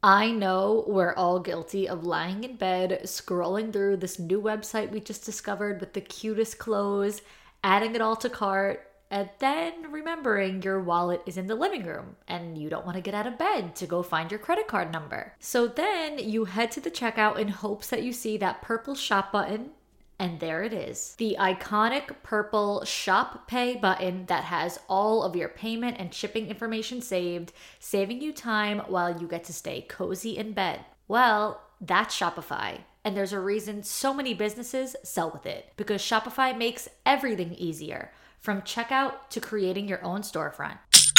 I know we're all guilty of lying in bed, scrolling through this new website we just discovered with the cutest clothes, adding it all to cart, and then remembering your wallet is in the living room and you don't want to get out of bed to go find your credit card number. So then you head to the checkout in hopes that you see that purple shop button. And there it is, the iconic purple Shop Pay button that has all of your payment and shipping information saved, saving you time while you get to stay cozy in bed. Well, that's Shopify. And there's a reason so many businesses sell with it, because Shopify makes everything easier, from checkout to creating your own storefront.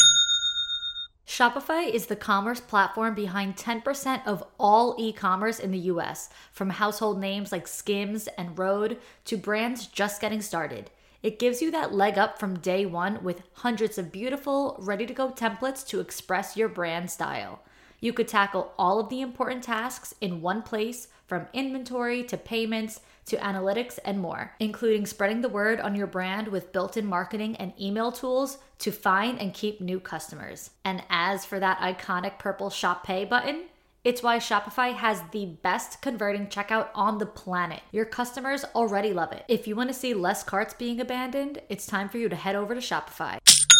Shopify is the commerce platform behind 10% of all e-commerce in the US, from household names like Skims and Rhode to brands just getting started. It gives you that leg up from day one with hundreds of beautiful, ready-to-go templates to express your brand style. You could tackle all of the important tasks in one place, from inventory to payments to analytics and more, including spreading the word on your brand with built-in marketing and email tools to find and keep new customers. And as for that iconic purple Shop Pay button, it's why Shopify has the best converting checkout on the planet. Your customers already love it. If you want to see less carts being abandoned, it's time for you to head over to Shopify.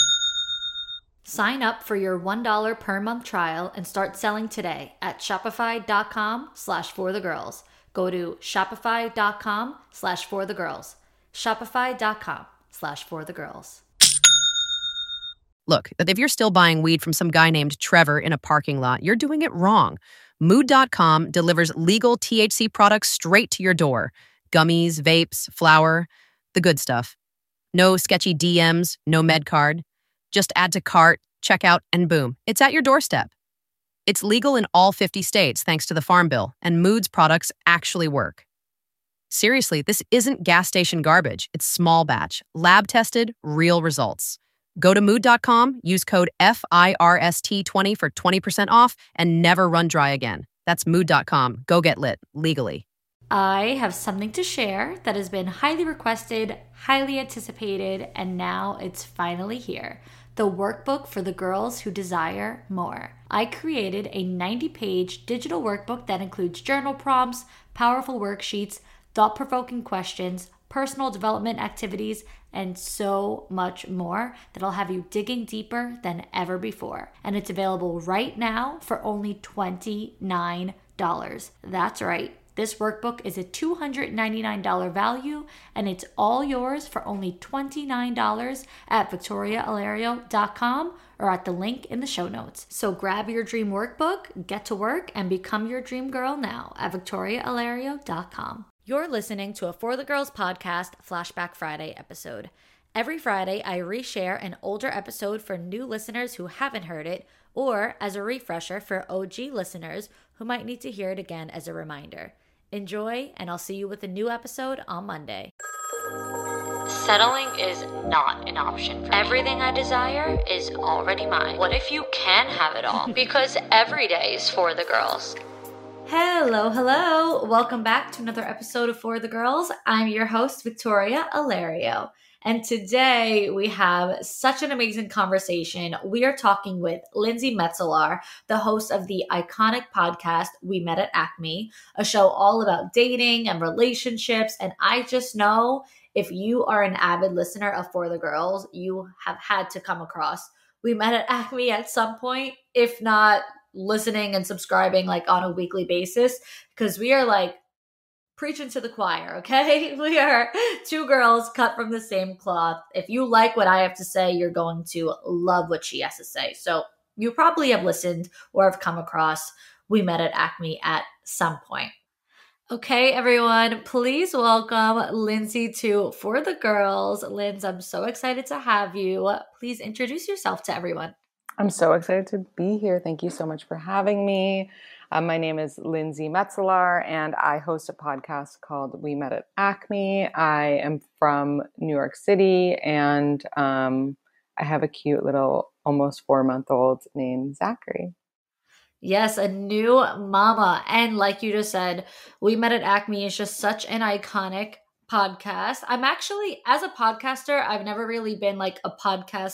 Sign up for your $1 per month trial and start selling today at shopify.com/forthegirls. Go to shopify.com/forthegirls. Shopify.com/forthegirls. Look, if you're still buying weed from some guy named Trevor in a parking lot, you're doing it wrong. Mood.com delivers legal THC products straight to your door. Gummies, vapes, flour, the good stuff. No sketchy DMs, no med card. Just add to cart, checkout, and boom, it's at your doorstep. It's legal in all 50 states thanks to the Farm Bill, and Mood's products actually work. Seriously, this isn't gas station garbage. It's small batch, lab-tested, real results. Go to mood.com, use code FIRST20 for 20% off, and never run dry again. That's mood.com. Go get lit, legally. I have something to share that has been highly requested, highly anticipated, and now it's finally here. The workbook for the girls who desire more. I created a 90-page digital workbook that includes journal prompts, powerful worksheets, thought-provoking questions, personal development activities, and so much more that'll have you digging deeper than ever before. And it's available right now for only $29. That's right. This workbook is a $299 value, and it's all yours for only $29 at victoriaalario.com or at the link in the show notes. So grab your dream workbook, get to work, and become your dream girl now at victoriaalario.com. You're listening to a For the Girls podcast Flashback Friday episode. Every Friday, I reshare an older episode for new listeners who haven't heard it, or as a refresher for OG listeners who might need to hear it again as a reminder. Enjoy, and I'll see you with a new episode on Monday. Settling is not an option for me. Everything I desire is already mine. What if you can have it all? Because every day is for the girls. Hello. Welcome back to another episode of For the Girls. I'm your host, Victoria Alario. And today we have such an amazing conversation. We are talking with Lindsay Metzelaar, the host of the iconic podcast, We Met at Acme, a show all about dating and relationships. And I just know if you are an avid listener of For the Girls, you have had to come across We Met at Acme at some point, if not listening and subscribing like on a weekly basis, because we are like preaching to the choir, okay? We are two girls cut from the same cloth. If you like what I have to say, you're going to love what she has to say. So you probably have listened or have come across We Met at Acme at some point. Okay, everyone, please welcome Lindsay to For the Girls. Linz, I'm so excited to have you. Please introduce yourself to everyone. I'm so excited to be here. Thank you so much for having me. My name is Lindsay Metzelaar, and I host a podcast called We Met at Acme. I am from New York City, and I have a cute little almost 4-month-old named Zachary. Yes, a new mama. And like you just said, We Met at Acme is just such an iconic podcast. I'm actually, as a podcaster, I've never really been like a podcast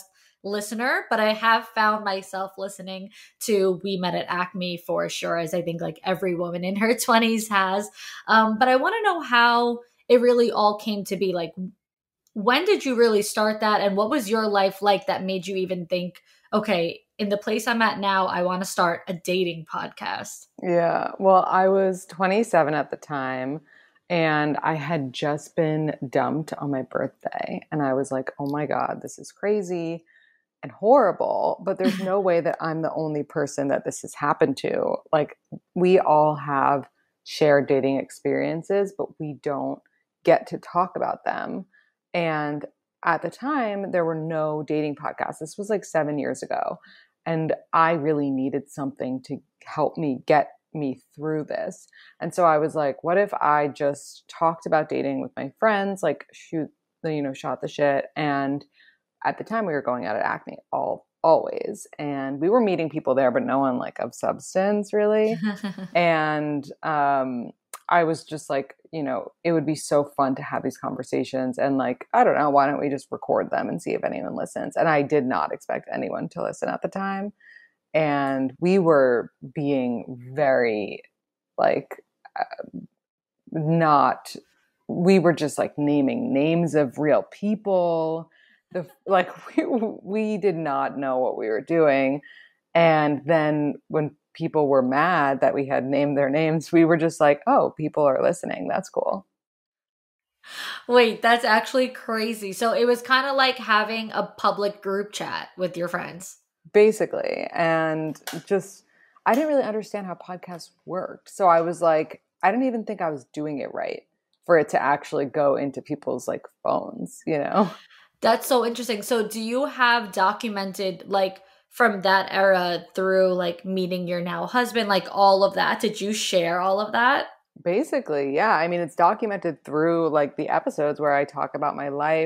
listener, but I have found myself listening to We Met at Acme for sure, as I think like every woman in her 20s has. But I want to know how it really all came to be. Like, when did you really start that? And what was your life like that made you even think, okay, in the place I'm at now, I want to start a dating podcast? Yeah. Well, I was 27 at the time and I had just been dumped on my birthday. And I was like, oh my God, this is crazy and horrible. But there's no way that I'm the only person that this has happened to. Like, we all have shared dating experiences, but we don't get to talk about them. And at the time, there were no dating podcasts. This was like 7 years ago. And I really needed something to help me get me through this. And so I was like, what if I just talked about dating with my friends, like shot the shit. And at the time we were going out at Acme always. And we were meeting people there, but no one like of substance really. And I was just like, it would be so fun to have these conversations. And like, I don't know, why don't we just record them and see if anyone listens? And I did not expect anyone to listen at the time. And we were being very like, we were just like naming names of real people. We did not know what we were doing. And then when people were mad that we had named their names, we were just like, oh, people are listening. That's cool. Wait, that's actually crazy. So it was kind of like having a public group chat with your friends. Basically. And just, I didn't really understand how podcasts worked. So I was like, I didn't even think I was doing it right for it to actually go into people's like phones, That's so interesting. So do you have documented like from that era through like meeting your now husband, like all of that? Did you share all of that? Basically, yeah. I mean, it's documented through like the episodes where I talk about my life.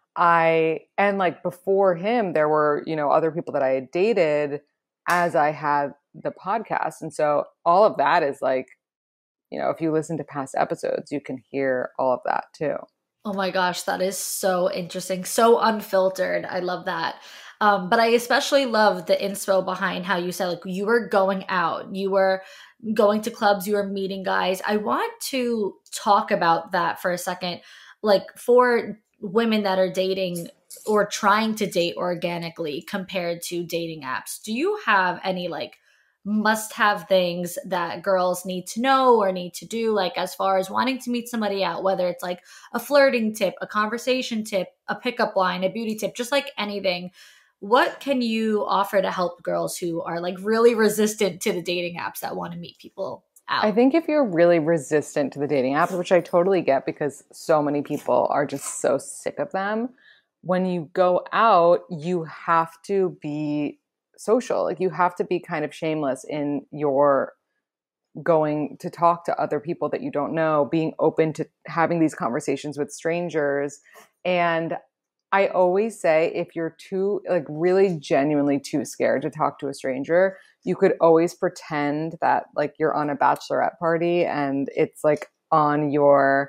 And like before him, there were, other people that I had dated as I had the podcast. And so all of that is like, if you listen to past episodes, you can hear all of that too. Oh my gosh, that is so interesting. So unfiltered. I love that. But I especially love the inspo behind how you said like you were going out, you were going to clubs, you were meeting guys. I want to talk about that for a second. Like for women that are dating or trying to date organically compared to dating apps, do you have any like must have things that girls need to know or need to do, like as far as wanting to meet somebody out, whether it's like a flirting tip, a conversation tip, a pickup line, a beauty tip, just like anything? What can you offer to help girls who are like really resistant to the dating apps that want to meet people out? I think if you're really resistant to the dating apps, which I totally get because so many people are just so sick of them, when you go out, you have to be social. Like you have to be kind of shameless in your going to talk to other people that you don't know, being open to having these conversations with strangers. And I always say, if you're too, like really genuinely too scared to talk to a stranger, you could always pretend that like you're on a bachelorette party and it's like on your,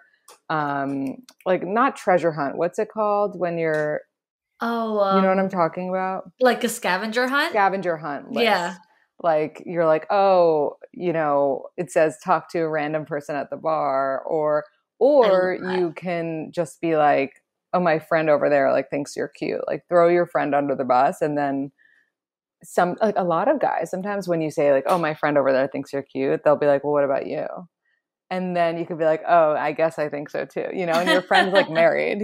like not treasure hunt. What's it called when you're, you know what I'm talking about? Like a scavenger hunt? Scavenger hunt list. Yeah. Like you're like, oh, it says talk to a random person at the bar, or you can just be like, oh, my friend over there like thinks you're cute. Like throw your friend under the bus. And then a lot of guys, sometimes when you say like, oh, my friend over there thinks you're cute, they'll be like, well, what about you? And then you could be like, oh, I guess I think so too, and your friend's like married,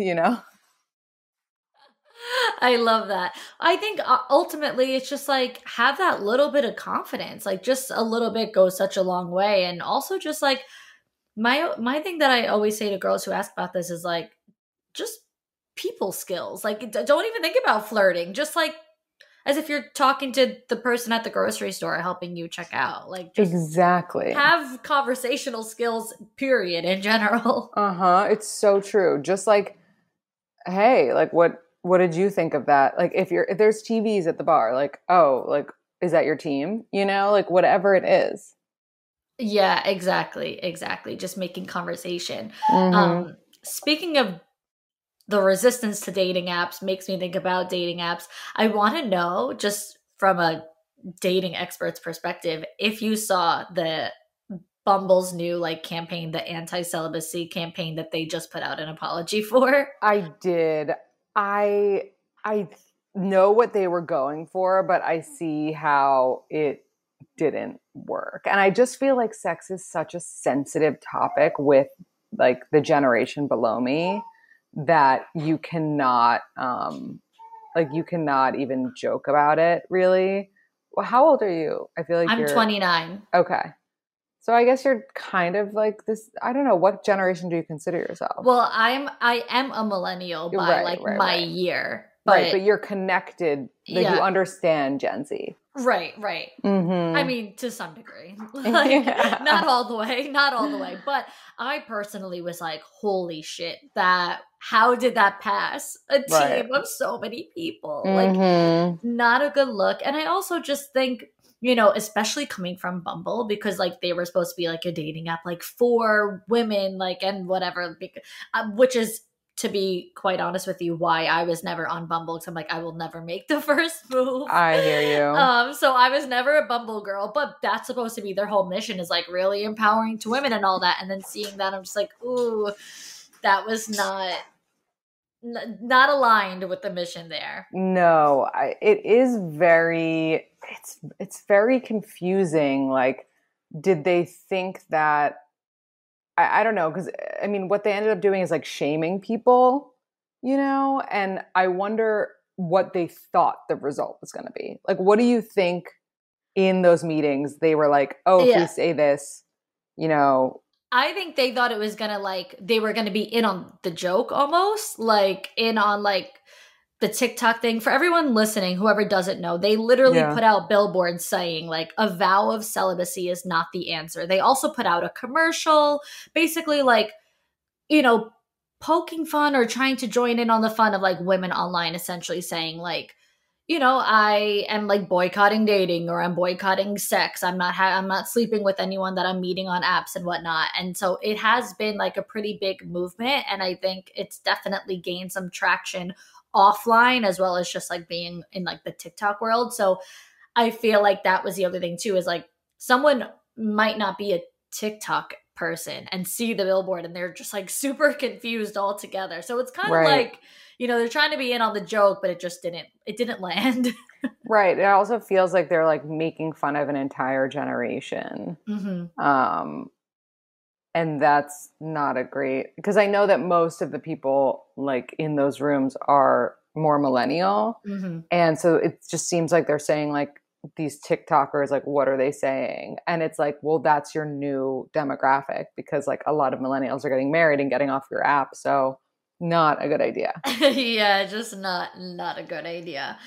I love that. I think ultimately it's just like have that little bit of confidence. Like just a little bit goes such a long way. And also just like my thing that I always say to girls who ask about this is like just people skills. Like don't even think about flirting. Just like as if you're talking to the person at the grocery store helping you check out. Like just exactly. Have conversational skills, period, in general. It's so true. Just like, hey, like what did you think of that? Like if there's TVs at the bar, like, oh, like, is that your team? Like whatever it is. Yeah, exactly. Just making conversation. Speaking of the resistance to dating apps makes me think about dating apps. I want to know, just from a dating expert's perspective, if you saw the Bumble's new like campaign, the anti-celibacy campaign that they just put out an apology for. I did. I know what they were going for, but I see how it didn't work. And I just feel like sex is such a sensitive topic with like the generation below me that you cannot even joke about it, really. Well, how old are you? I feel like I'm 29. Okay. So I guess you're kind of like this. I don't know, what generation do you consider yourself? Well, I am a millennial by my year. But you're connected, like you understand Gen Z. Right. Mm-hmm. I mean, to some degree. Like, not all the way. But I personally was like, holy shit, how did that pass a team of so many people? Mm-hmm. Like, not a good look. And I also just think, you know, especially coming from Bumble, because like they were supposed to be like a dating app, like for women, like, and whatever, which is, to be quite honest with you, why I was never on Bumble, because I'm like, I will never make the first move. I hear you. So I was never a Bumble girl, but that's supposed to be their whole mission, is like really empowering to women and all that. And then seeing that, I'm just like, ooh, that was not aligned with the mission there. No, it is very, it's very confusing. Like, did they think that, I don't know, because I mean, what they ended up doing is like shaming people, you know, and I wonder what they thought the result was going to be. Like, what do you think in those meetings they were like, oh, if we say this, you know? I think they thought it was going to like, they were going to be in on the joke almost, like in on like the TikTok thing. For everyone listening, whoever doesn't know, they literally put out billboards saying like a vow of celibacy is not the answer. They also put out a commercial, basically like, you know, poking fun or trying to join in on the fun of like women online, essentially saying like, you know, I am like boycotting dating, or I'm boycotting sex. I'm not sleeping with anyone that I'm meeting on apps and whatnot. And so it has been like a pretty big movement. And I think it's definitely gained some traction offline, as well as just like being in like the TikTok world. So I feel like that was the other thing too, is like someone might not be a TikTok person and see the billboard and they're just like super confused altogether. So it's kind of like, you know, they're trying to be in on the joke, but it didn't land. Right. It also feels like they're like making fun of an entire generation. Mm-hmm. And that's not a great, because I know that most of the people like in those rooms are more millennial. Mm-hmm. And so it just seems like they're saying like these TikTokers, like, what are they saying? And it's like, well, that's your new demographic, because like a lot of millennials are getting married and getting off your app. So not a good idea. Yeah, just not a good idea.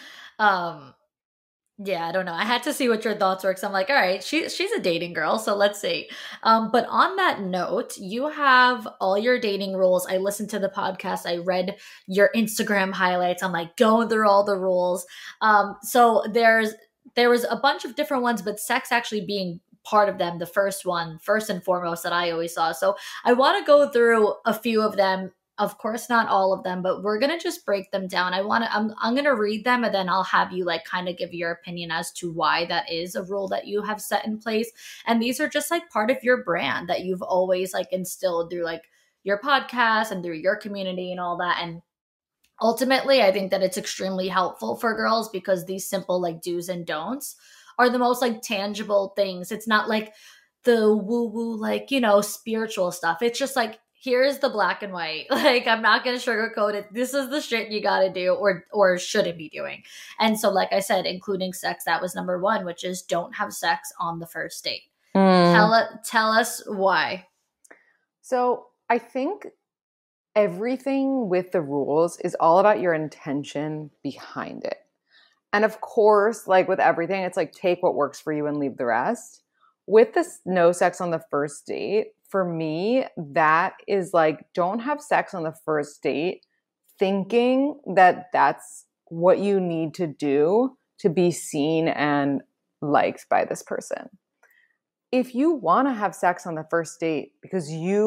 Yeah, I don't know. I had to see what your thoughts were, because I'm like, all right, she's a dating girl, so let's see. But on that note, you have all your dating rules. I listened to the podcast. I read your Instagram highlights. I'm like going through all the rules. So there was a bunch of different ones, but sex actually being part of them, the first and foremost, that I always saw. So I want to go through a few of them. Of course, not all of them, but we're going to just break them down. I'm going to read them, and then I'll have you like kind of give your opinion as to why that is a rule that you have set in place. And these are just like part of your brand that you've always like instilled through like your podcast and through your community and all that. And ultimately, I think that it's extremely helpful for girls, because these simple like do's and don'ts are the most like tangible things. It's not like the woo woo, like, you know, spiritual stuff. It's just like, here's the black and white. Like, I'm not going to sugarcoat it. This is the shit you got to do or shouldn't be doing. And so, like I said, including sex, that was number one, which is don't have sex on the first date. Tell us why. So I think everything with the rules is all about your intention behind it. And of course, like with everything, it's like take what works for you and leave the rest. With this no sex on the first date, for me, that is like, don't have sex on the first date thinking that that's what you need to do to be seen and liked by this person. If you want to have sex on the first date because you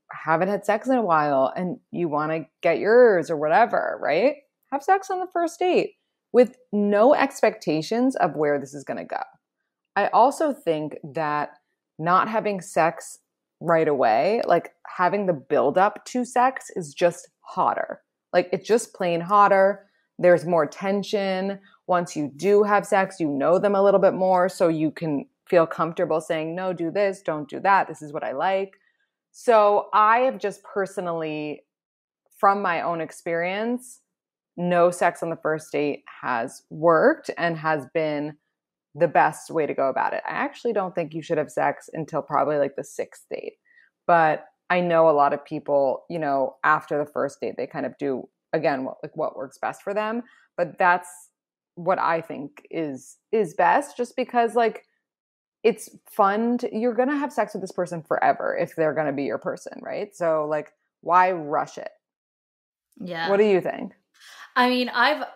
haven't had sex in a while and you want to get yours or whatever, right? Have sex on the first date with no expectations of where this is going to go. I also think that not having sex right away, like having the build up to sex is just hotter. Like it's just plain hotter. There's more tension. Once you do have sex, you know them a little bit more, so you can feel comfortable saying, no, do this, don't do that. This is what I like. So I have just personally, from my own experience, no sex on the first date has worked and has been the best way to go about it. I actually don't think you should have sex until probably like the sixth date. But I know a lot of people, you know, after the first date, they kind of do, again, what works best for them. But that's what I think is best, just because like it's fun. You're going to have sex with this person forever if they're going to be your person, right? So like, why rush it? Yeah. What do you think? I mean,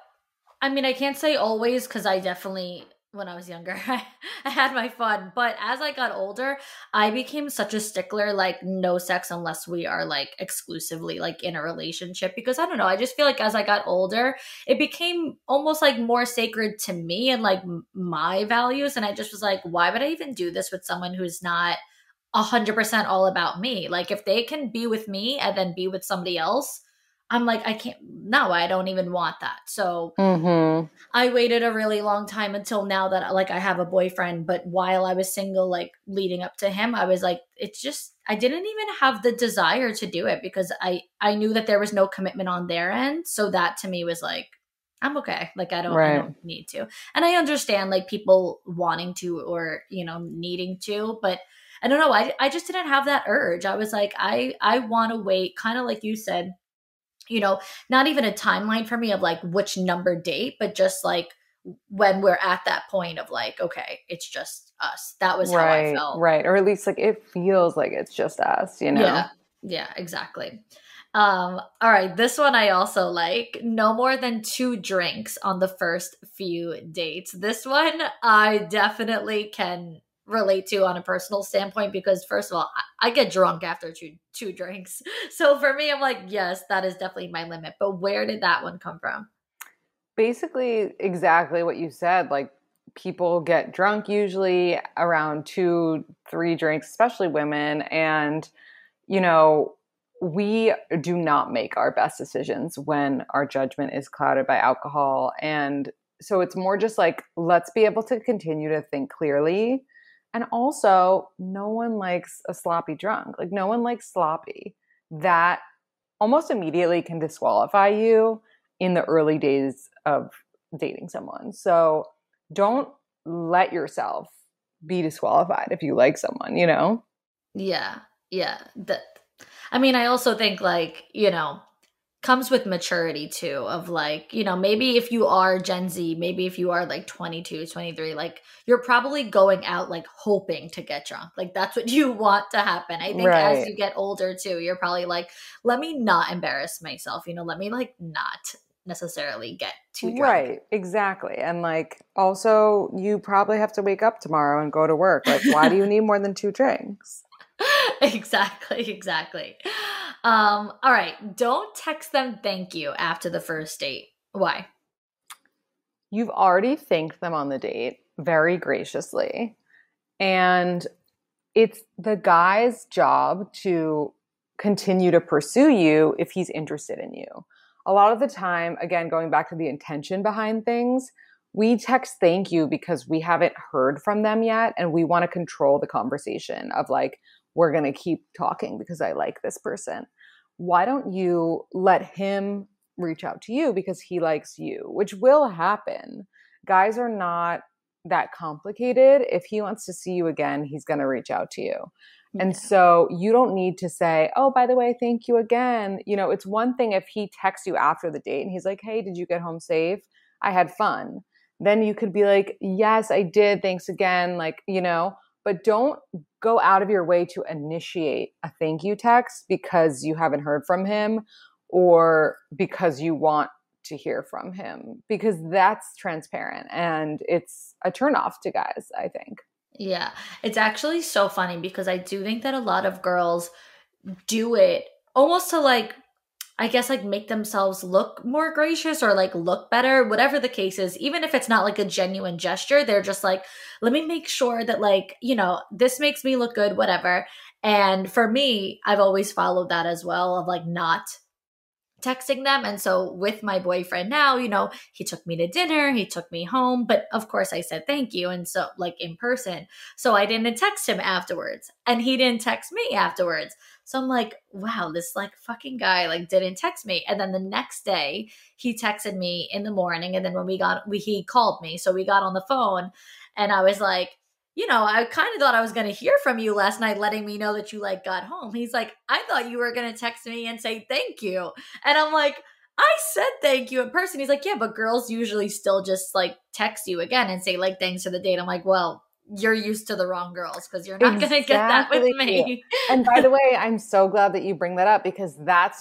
I can't say always, because I definitely, when I was younger, I had my fun. But as I got older, I became such a stickler, like no sex unless we are like exclusively like in a relationship. Because I don't know, I just feel like as I got older, it became almost like more sacred to me and like my values. And I just was like, why would I even do this with someone who's not 100% all about me? Like if they can be with me and then be with somebody else, I'm like, I don't even want that. So I waited a really long time until now that like I have a boyfriend. But while I was single, like leading up to him, I was like, it's just, I didn't even have the desire to do it because I knew that there was no commitment on their end. So that to me was like, I'm okay. Like I don't need to. And I understand like people wanting to or, you know, needing to, but I don't know. I just didn't have that urge. I was like, I want to wait, kind of like you said, you know, not even a timeline for me of like which number date, but just like when we're at that point of like, okay, it's just us. That was how I felt. Right. Or at least like it feels like it's just us, you know? Yeah, exactly. All right. This one I also like. No more than 2 drinks on the first few dates. This one I definitely can relate to on a personal standpoint because first of all, I get drunk after two drinks. So for me, I'm like, yes, that is definitely my limit. But where did that one come from? Basically exactly what you said. Like people get drunk usually around 2-3 drinks, especially women. And, you know, we do not make our best decisions when our judgment is clouded by alcohol. And so it's more just like, let's be able to continue to think clearly. And also, no one likes a sloppy drunk. Like, no one likes sloppy. That almost immediately can disqualify you in the early days of dating someone. So don't let yourself be disqualified if you like someone, you know? Yeah. I mean, I also think like, you know, comes with maturity too of like, you know, maybe if you are Gen Z, maybe if you are like 22, 23, like you're probably going out like hoping to get drunk. Like that's what you want to happen. I think as you get older too, you're probably like, let me not embarrass myself, you know, let me like not necessarily get too drunk. Right, exactly. And like also you probably have to wake up tomorrow and go to work. Like why do you need more than 2 drinks? Exactly. All right. Don't text them thank you after the first date. Why? You've already thanked them on the date very graciously. And it's the guy's job to continue to pursue you if he's interested in you. A lot of the time, again, going back to the intention behind things, we text thank you because we haven't heard from them yet. And we want to control the conversation of like, we're going to keep talking because I like this person. Why don't you let him reach out to you because he likes you, which will happen. Guys are not that complicated. If he wants to see you again, he's going to reach out to you. Yeah. And so you don't need to say, oh, by the way, thank you again. You know, it's one thing if he texts you after the date and he's like, hey, did you get home safe? I had fun. Then you could be like, yes, I did. Thanks again. Like, you know, but don't go out of your way to initiate a thank you text because you haven't heard from him or because you want to hear from him, because that's transparent and it's a turnoff to guys, I think. Yeah, it's actually so funny because I do think that a lot of girls do it almost to like, I guess like make themselves look more gracious or like look better, whatever the case is, even if it's not like a genuine gesture, they're just like, let me make sure that like, this makes me look good, whatever. And for me, I've always followed that as well of like not texting them. And so with my boyfriend now, he took me to dinner, he took me home, but of course I said thank you. And so like in person, so I didn't text him afterwards and he didn't text me afterwards. So I'm like, wow, this like fucking guy like didn't text me. And then the next day he texted me in the morning. And then when he called me. So we got on the phone and I was like, I kind of thought I was going to hear from you last night, letting me know that you like got home. He's like, I thought you were going to text me and say thank you. And I'm like, I said thank you in person. He's like, yeah, but girls usually still just like text you again and say like, thanks for the date. I'm like, well, you're used to the wrong girls because you're not going to get that with me. And by the way, I'm so glad that you bring that up because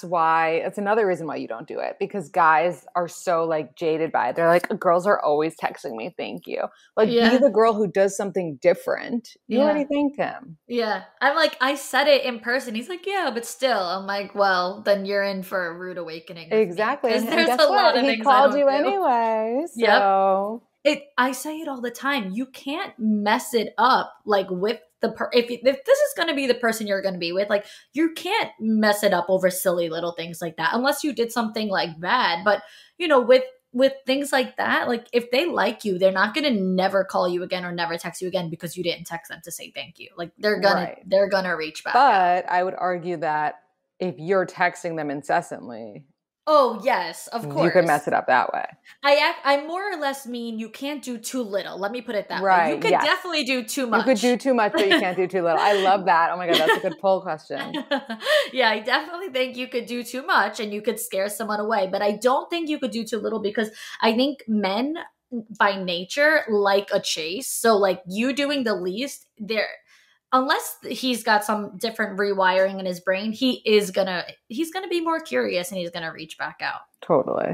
it's another reason why you don't do it, because guys are so like jaded by it. They're like, girls are always texting me, thank you. Like be the girl who does something different. You already thanked him. Yeah. I'm like, I said it in person. He's like, yeah, but still. I'm like, well, then you're in for a rude awakening. Exactly. Because there's a lot of things he called you anyway. So. Yep. I say it all the time. You can't mess it up like with if this is going to be the person you're going to be with, like you can't mess it up over silly little things like that unless you did something like bad. But with things like that, like if they like you, they're not going to never call you again or never text you again because you didn't text them to say thank you. Like they're going to reach back. But I would argue that if you're texting them incessantly, oh, yes, of course. You could mess it up that way. I more or less mean you can't do too little. Let me put it that way. You could definitely do too much. You could do too much, but you can't do too little. I love that. Oh my God, that's a good poll question. Yeah, I definitely think you could do too much and you could scare someone away. But I don't think you could do too little because I think men by nature like a chase. So like you doing the least, unless he's got some different rewiring in his brain, he's gonna be more curious and he's gonna reach back out. Totally.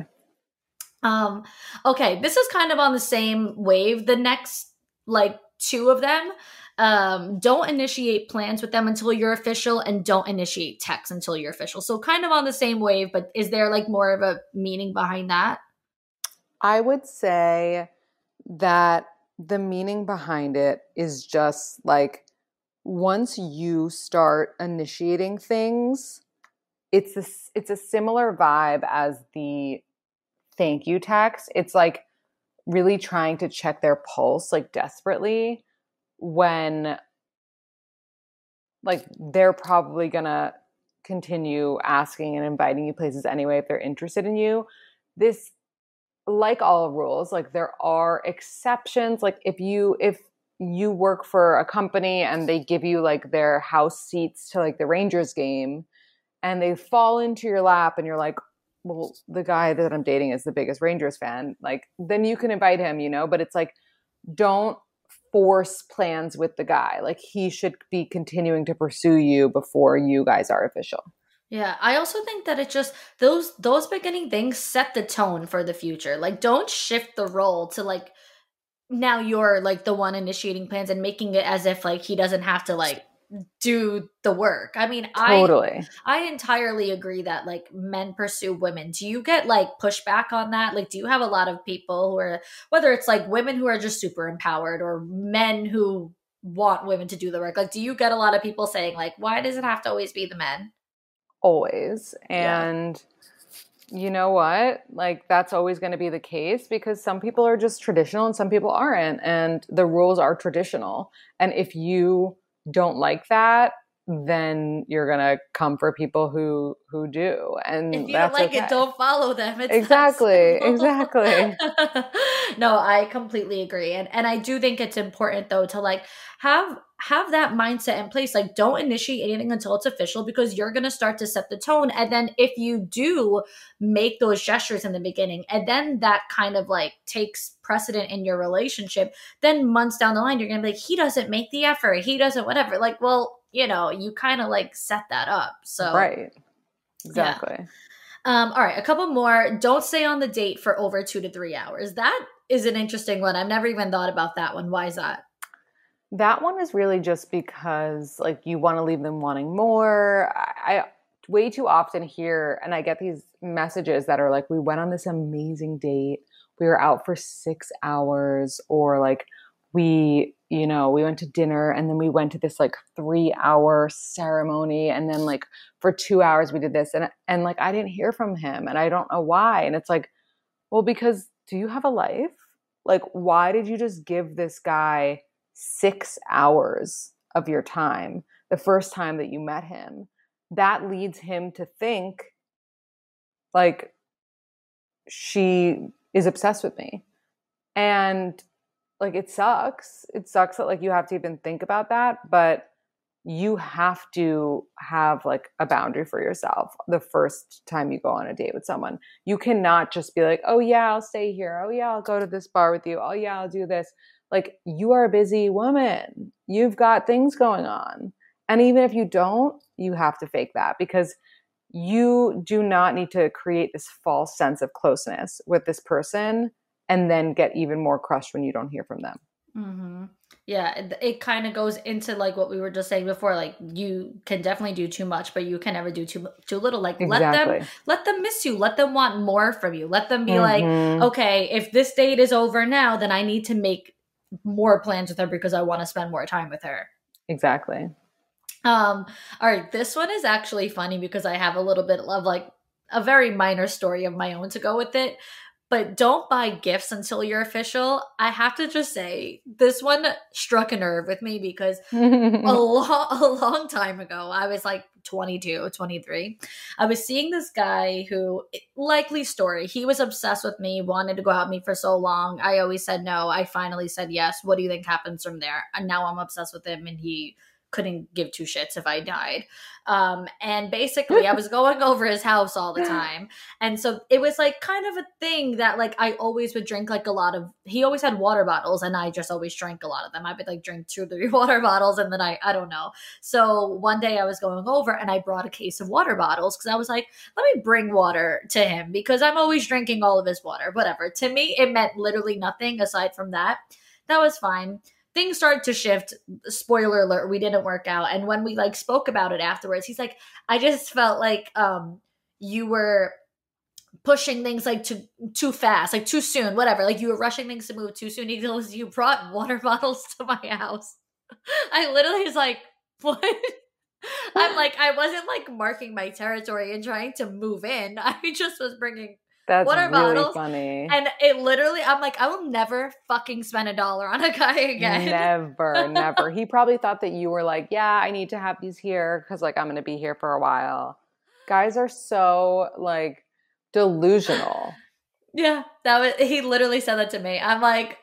Okay, this is kind of on the same wave. The next like two of them, don't initiate plans with them until you're official and don't initiate texts until you're official. So kind of on the same wave, but is there like more of a meaning behind that? I would say that the meaning behind it is just like, once you start initiating things, it's a similar vibe as the thank you text. It's like really trying to check their pulse like desperately when like they're probably gonna continue asking and inviting you places anyway if they're interested in you. This, like all rules, like there are exceptions. Like if you work for a company and they give you like their house seats to like the Rangers game and they fall into your lap and you're like, well, the guy that I'm dating is the biggest Rangers fan. Like then you can invite him, but it's like, don't force plans with the guy. Like he should be continuing to pursue you before you guys are official. Yeah, I also think that it just those beginning things set the tone for the future. Like don't shift the role to like, now you're like the one initiating plans and making it as if like he doesn't have to like do the work. I mean, totally. I entirely agree that like men pursue women. Do you get like pushback on that? Like, do you have a lot of people who are, whether it's like women who are just super empowered or men who want women to do the work? Like, do you get a lot of people saying like, why does it have to always be the men? Always. And you know what? Like that's always going to be the case because some people are just traditional and some people aren't. And the rules are traditional. And if you don't like that, then you're going to come for people who do. And if you don't like it, don't follow them. It's exactly. No, I completely agree. And I do think it's important though to like have that mindset in place. Like don't initiate anything until it's official because you're going to start to set the tone. And then if you do make those gestures in the beginning and then that kind of like takes precedent in your relationship, then months down the line, you're going to be like, he doesn't make the effort. He doesn't whatever. Like, well, you kind of like set that up. So right. Exactly. Yeah. All right. A couple more. Don't stay on the date for over 2 to 3 hours. That is an interesting one. I've never even thought about that one. Why is that? That one is really just because like you want to leave them wanting more. I way too often hear, and I get these messages that are like, we went on this amazing date. We were out for 6 hours, or like we went to dinner and then we went to this like 3 hour ceremony. And then like for 2 hours we did this and like, I didn't hear from him and I don't know why. And it's like, well, because do you have a life? Like, why did you just give this guy 6 hours of your time the first time that you met him? That leads him to think like she is obsessed with me. And like, it sucks. It sucks that like you have to even think about that, but you have to have like a boundary for yourself the first time you go on a date with someone. You cannot just be like, oh yeah, I'll stay here. Oh yeah, I'll go to this bar with you. Oh yeah, I'll do this. Like, you are a busy woman. You've got things going on. And even if you don't, you have to fake that, because you do not need to create this false sense of closeness with this person and then get even more crushed when you don't hear from them. Mm-hmm. Yeah, it kind of goes into like what we were just saying before. Like, you can definitely do too much, but you can never do too little. Like, Exactly. let them miss you. Let them want more from you. Let them be Mm-hmm. like, okay, if this date is over now, then I need to make more plans with her because I want to spend more time with her. Exactly. All right, this one is actually funny because I have a little bit of like a very minor story of my own to go with it. But don't buy gifts until you're official. I have to just say, this one struck a nerve with me because a long time ago, I was like 22, 23. I was seeing this guy who, likely story, he was obsessed with me, wanted to go out with me for so long. I always said no. I finally said yes. What do you think happens from there? And now I'm obsessed with him, and he couldn't give two shits if I died. And basically I was going over his house all the time. And so it was like kind of a thing that like I always would drink like a lot of, he always had water bottles and I just always drank a lot of them. I would like drink 2 or 3 water bottles and then I don't know. So one day I was going over and I brought a case of water bottles because I was like, let me bring water to him because I'm always drinking all of his water, whatever. To me, it meant literally nothing aside from that. That was fine. Things started to shift. Spoiler alert, we didn't work out. And when we like spoke about it afterwards, he's like, I just felt like you were pushing things like too fast, like too soon, whatever. Like you were rushing things to move too soon. He goes, you brought water bottles to my house. I literally was like, what? I'm like, I wasn't like marking my territory and trying to move in. I just was bringing water really bottles. Funny. And it literally, I'm like, I will never fucking spend $1 on a guy again. Never. He probably thought that you were like, yeah, I need to have these here because like I'm going to be here for a while. Guys are so like delusional. Yeah, he literally said that to me. I'm like,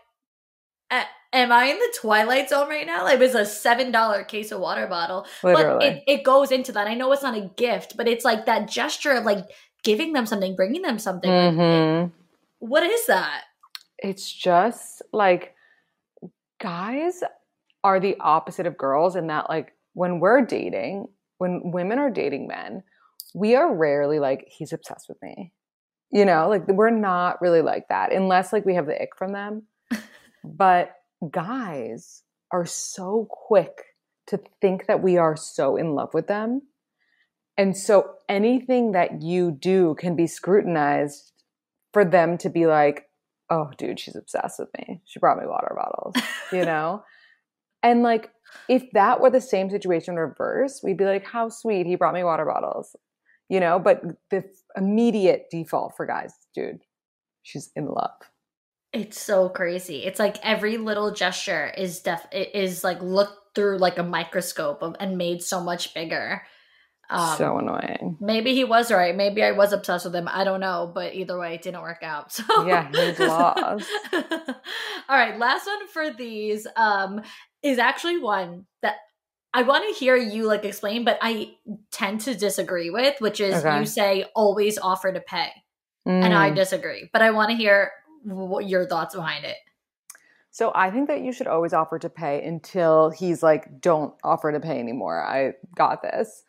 am I in the Twilight Zone right now? Like, it was a $7 case of water bottle. Literally. But it goes into that. I know it's not a gift, but it's like that gesture of like giving them something, bringing them something. Mm-hmm. What is that? It's just like guys are the opposite of girls in that like when we're dating, when women are dating men, we are rarely like, he's obsessed with me. You know, like we're not really like that unless like we have the ick from them. But guys are so quick to think that we are so in love with them. And so anything that you do can be scrutinized for them to be like, oh, dude, she's obsessed with me. She brought me water bottles, you know? And like, if that were the same situation reverse, we'd be like, how sweet, he brought me water bottles, you know? But the immediate default for guys, dude, she's in love. It's so crazy. It's like every little gesture is like looked through like a microscope and made so much bigger. So annoying. Maybe he was right. Maybe I was obsessed with him. I don't know. But either way, it didn't work out. So yeah, he's lost. All right. Last one for these is actually one that I want to hear you like explain, but I tend to disagree with, which is you say always offer to pay. And I disagree. But I want to hear what your thoughts behind it. So I think that you should always offer to pay until he's like, don't offer to pay anymore. I got this.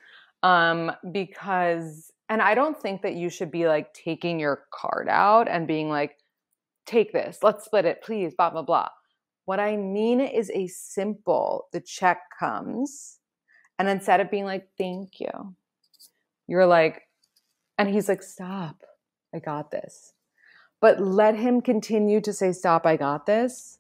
Because, and I don't think that you should be like taking your card out and being like, take this, let's split it, please, blah, blah, blah. What I mean is the check comes, and instead of being like, thank you, you're like, and he's like, stop, I got this. But let him continue to say, stop, I got this.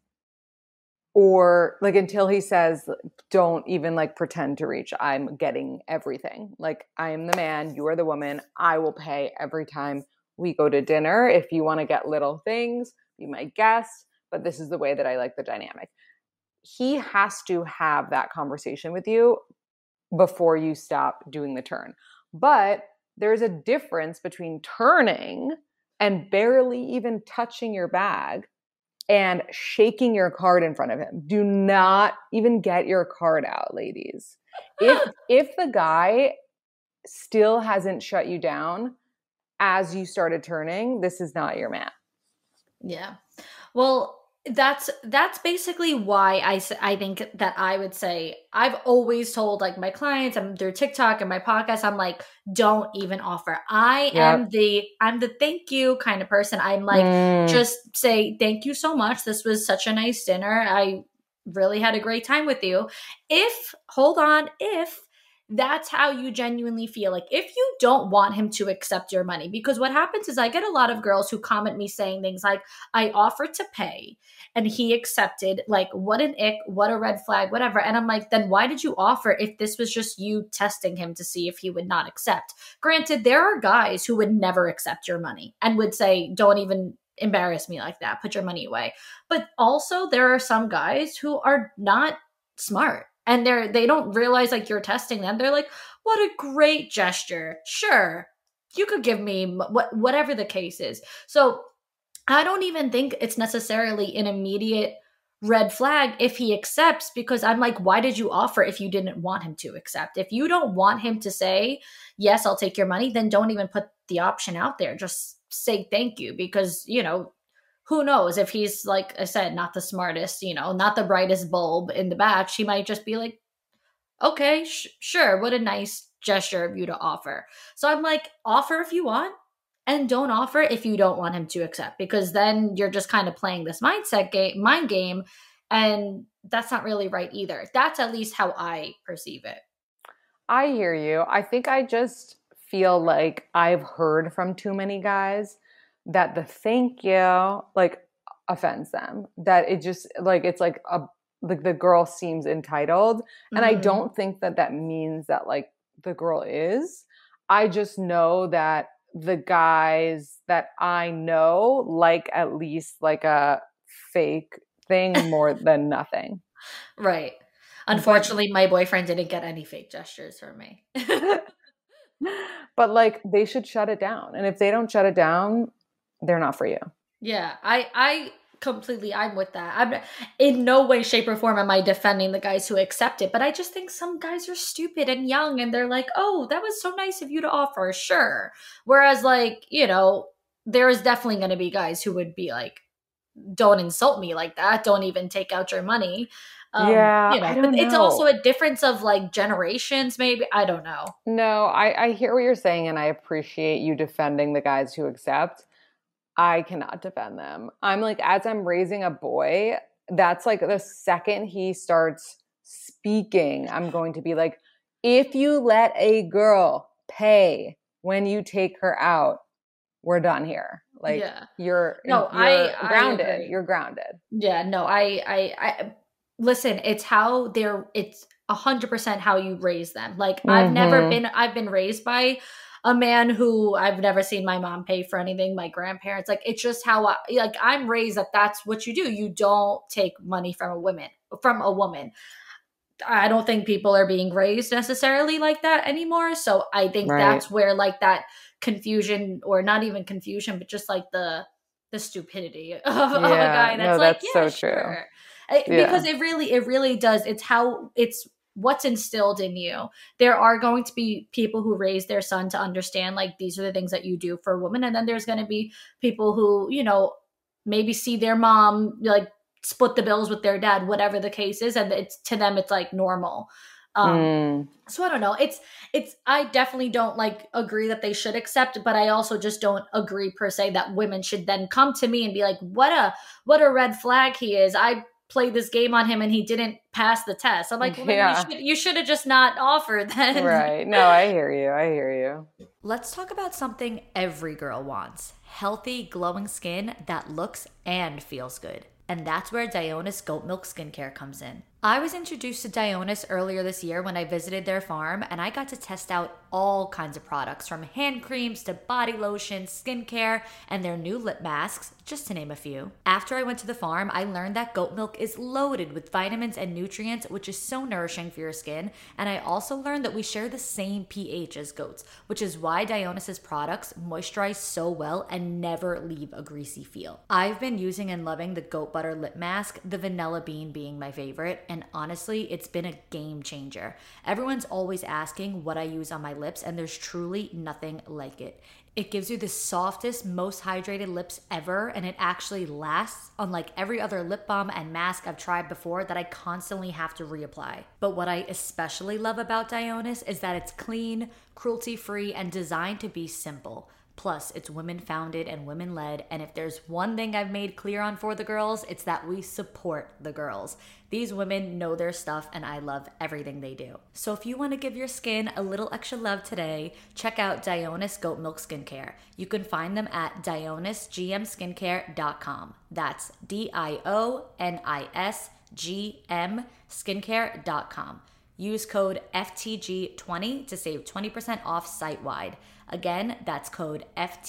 Or like until he says, don't even like pretend to reach. I'm getting everything. Like, I am the man, you are the woman. I will pay every time we go to dinner. If you want to get little things, be my guest. But this is the way that I like the dynamic. He has to have that conversation with you before you stop doing the turn. But there's a difference between turning and barely even touching your bag and shaking your card in front of him. Do not even get your card out, ladies. If the guy still hasn't shut you down as you started turning, this is not your man. Yeah. Well, that's basically why I think that I would say, I've always told like my clients, I'm through TikTok and my podcast, I'm like, don't even offer. I'm the thank you kind of person. I'm like, just say thank you so much. This was such a nice dinner. I really had a great time with you. If that's how you genuinely feel, like if you don't want him to accept your money, because what happens is I get a lot of girls who comment me saying things like, I offered to pay and he accepted, like what an ick, what a red flag, whatever. And I'm like, then why did you offer if this was just you testing him to see if he would not accept? Granted, there are guys who would never accept your money and would say, don't even embarrass me like that, put your money away. But also there are some guys who are not smart. And they don't realize like you're testing them. They're like, what a great gesture. Sure, you could give me whatever the case is. So I don't even think it's necessarily an immediate red flag if he accepts, because I'm like, why did you offer if you didn't want him to accept? If you don't want him to say, yes, I'll take your money, then don't even put the option out there. Just say thank you, because, who knows if he's, like I said, not the smartest, not the brightest bulb in the batch. He might just be like, okay, sure. What a nice gesture of you to offer. So I'm like, offer if you want and don't offer if you don't want him to accept, because then you're just kind of playing this mind game. And that's not really right either. That's at least how I perceive it. I hear you. I think I just feel like I've heard from too many guys that the thank you like offends them, that it just like it's like the girl seems entitled. And I don't think that means that like the girl is. I just know that the guys that I know like at least like a fake thing more than nothing. Right. Unfortunately, my boyfriend didn't get any fake gestures from me. But like they should shut it down. And if they don't shut it down, they're not for you. Yeah, I completely, I'm with that. I'm in no way, shape, or form am I defending the guys who accept it, but I just think some guys are stupid and young and they're like, oh, that was so nice of you to offer, sure. Whereas like, there is definitely going to be guys who would be like, don't insult me like that. Don't even take out your money. I don't know. It's also a difference of like generations, maybe. I don't know. No, I hear what you're saying and I appreciate you defending the guys who accept. I cannot defend them. I'm like, as I'm raising a boy, that's like the second he starts speaking, I'm going to be like, if you let a girl pay when you take her out, we're done here. Like you're grounded. You're grounded. Yeah, no, I listen, it's 100% how you raise them. Like I've been raised by a man who I've never seen my mom pay for anything, my grandparents. Like, it's just how I'm raised that that's what you do. You don't take money from a woman. I don't think people are being raised necessarily like that anymore. So I think that's where like that confusion, or not even confusion, but just like the stupidity of a guy that's so true. Because it really does. It's what's instilled in you. There are going to be people who raise their son to understand like these are the things that you do for a woman, and then there's going to be people who maybe see their mom like split the bills with their dad, whatever the case is, and it's to them it's like normal. So I don't know. It's I definitely don't like agree that they should accept, but I also just don't agree per se that women should then come to me and be like, what a red flag he is. played this game on him and he didn't pass the test. I'm like, well, you should have just not offered then. Right. No, I hear you. Let's talk about something every girl wants. Healthy, glowing skin that looks and feels good. And that's where Dionis Goat Milk Skincare comes in. I was introduced to Dionis earlier this year when I visited their farm, and I got to test out all kinds of products, from hand creams to body lotion, skincare, and their new lip masks, just to name a few. After I went to the farm, I learned that goat milk is loaded with vitamins and nutrients, which is so nourishing for your skin. And I also learned that we share the same pH as goats, which is why Dionis' products moisturize so well and never leave a greasy feel. I've been using and loving the goat butter lip mask, the vanilla bean being my favorite, and honestly, it's been a game changer. Everyone's always asking what I use on my lips, and there's truly nothing like it. It gives you the softest, most hydrated lips ever, and it actually lasts, unlike every other lip balm and mask I've tried before that I constantly have to reapply. But what I especially love about Dionis is that it's clean, cruelty-free, and designed to be simple. Plus, it's women-founded and women-led, and if there's one thing I've made clear on For the Girls, it's that we support the girls. These women know their stuff, and I love everything they do. So if you want to give your skin a little extra love today, check out Dionis Goat Milk Skincare. You can find them at DionisGMSkincare.com. That's DIONISGM Skincare.com. Use code FTG20 to save 20% off site-wide. Again, that's code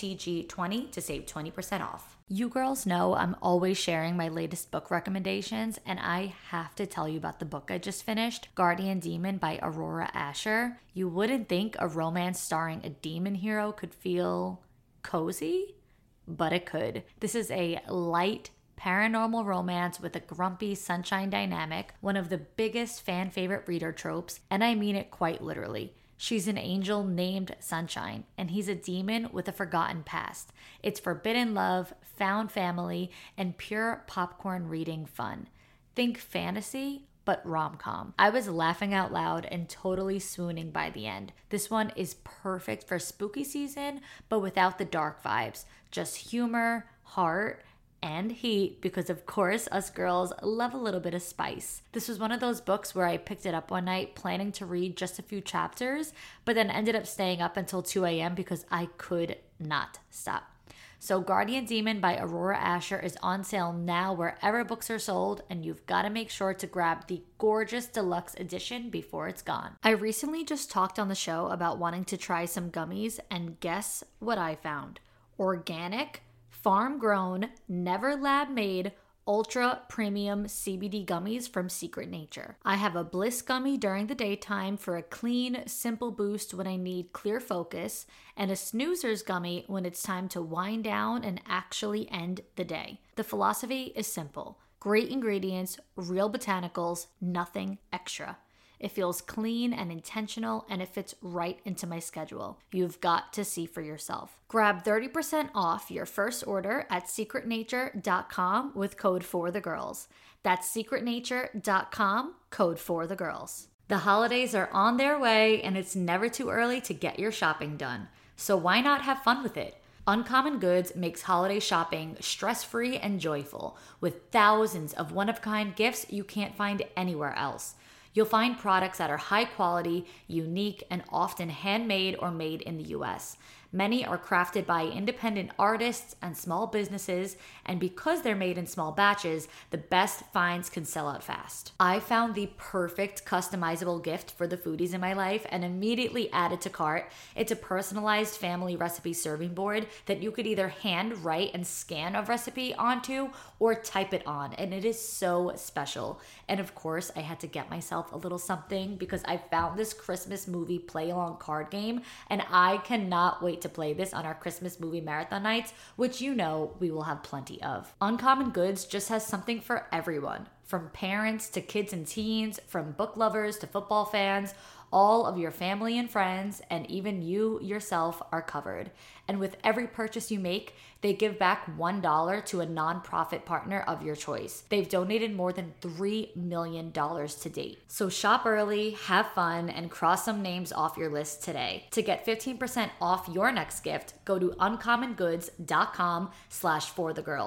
FTG20 to save 20% off. You girls know I'm always sharing my latest book recommendations, and I have to tell you about the book I just finished, Guardian Demon by Aurora Asher. You wouldn't think a romance starring a demon hero could feel cozy, but it could. This is a light paranormal romance with a grumpy sunshine dynamic, one of the biggest fan favorite reader tropes, and I mean it quite literally. She's an angel named Sunshine, and he's a demon with a forgotten past. It's forbidden love, found family, and pure popcorn reading fun. Think fantasy, but rom-com. I was laughing out loud and totally swooning by the end. This one is perfect for spooky season, but without the dark vibes. Just humor, heart, and heat, because of course us girls love a little bit of spice. This was one of those books where I picked it up one night planning to read just a few chapters, but then ended up staying up until 2 a.m. because I could not stop. So Guardian Demon by Aurora Asher is on sale now wherever books are sold, and you've got to make sure to grab the gorgeous deluxe edition before it's gone. I recently just talked on the show about wanting to try some gummies, and guess what I found? Organic, farm-grown, never lab-made, ultra-premium CBD gummies from Secret Nature. I have a Bliss gummy during the daytime for a clean, simple boost when I need clear focus, and a Snoozers gummy when it's time to wind down and actually end the day. The philosophy is simple. Great ingredients, real botanicals, nothing extra. It feels clean and intentional, and it fits right into my schedule. You've got to see for yourself. Grab 30% off your first order at secretnature.com with code FORTHEGIRLS. That's secretnature.com, code FORTHEGIRLS. The holidays are on their way, and it's never too early to get your shopping done. So why not have fun with it? Uncommon Goods makes holiday shopping stress-free and joyful, with thousands of one-of-a-kind gifts you can't find anywhere else. You'll find products that are high quality, unique, and often handmade or made in the US. Many are crafted by independent artists and small businesses, and because they're made in small batches, the best finds can sell out fast. I found the perfect customizable gift for the foodies in my life and immediately added to cart. It's a personalized family recipe serving board that you could either hand write and scan a recipe onto or type it on, and it is so special. And of course, I had to get myself a little something because I found this Christmas movie play-along card game, and I cannot wait to play this on our Christmas movie marathon nights, which you know we will have plenty of. Uncommon Goods just has something for everyone, from parents to kids and teens, from book lovers to football fans. All of your family and friends, and even you yourself, are covered. And with every purchase you make, they give back $1 to a nonprofit partner of your choice. They've donated more than $3 million to date. So shop early, have fun, and cross some names off your list today. To get 15% off your next gift, go to uncommongoods.com/forthegirls.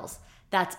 That's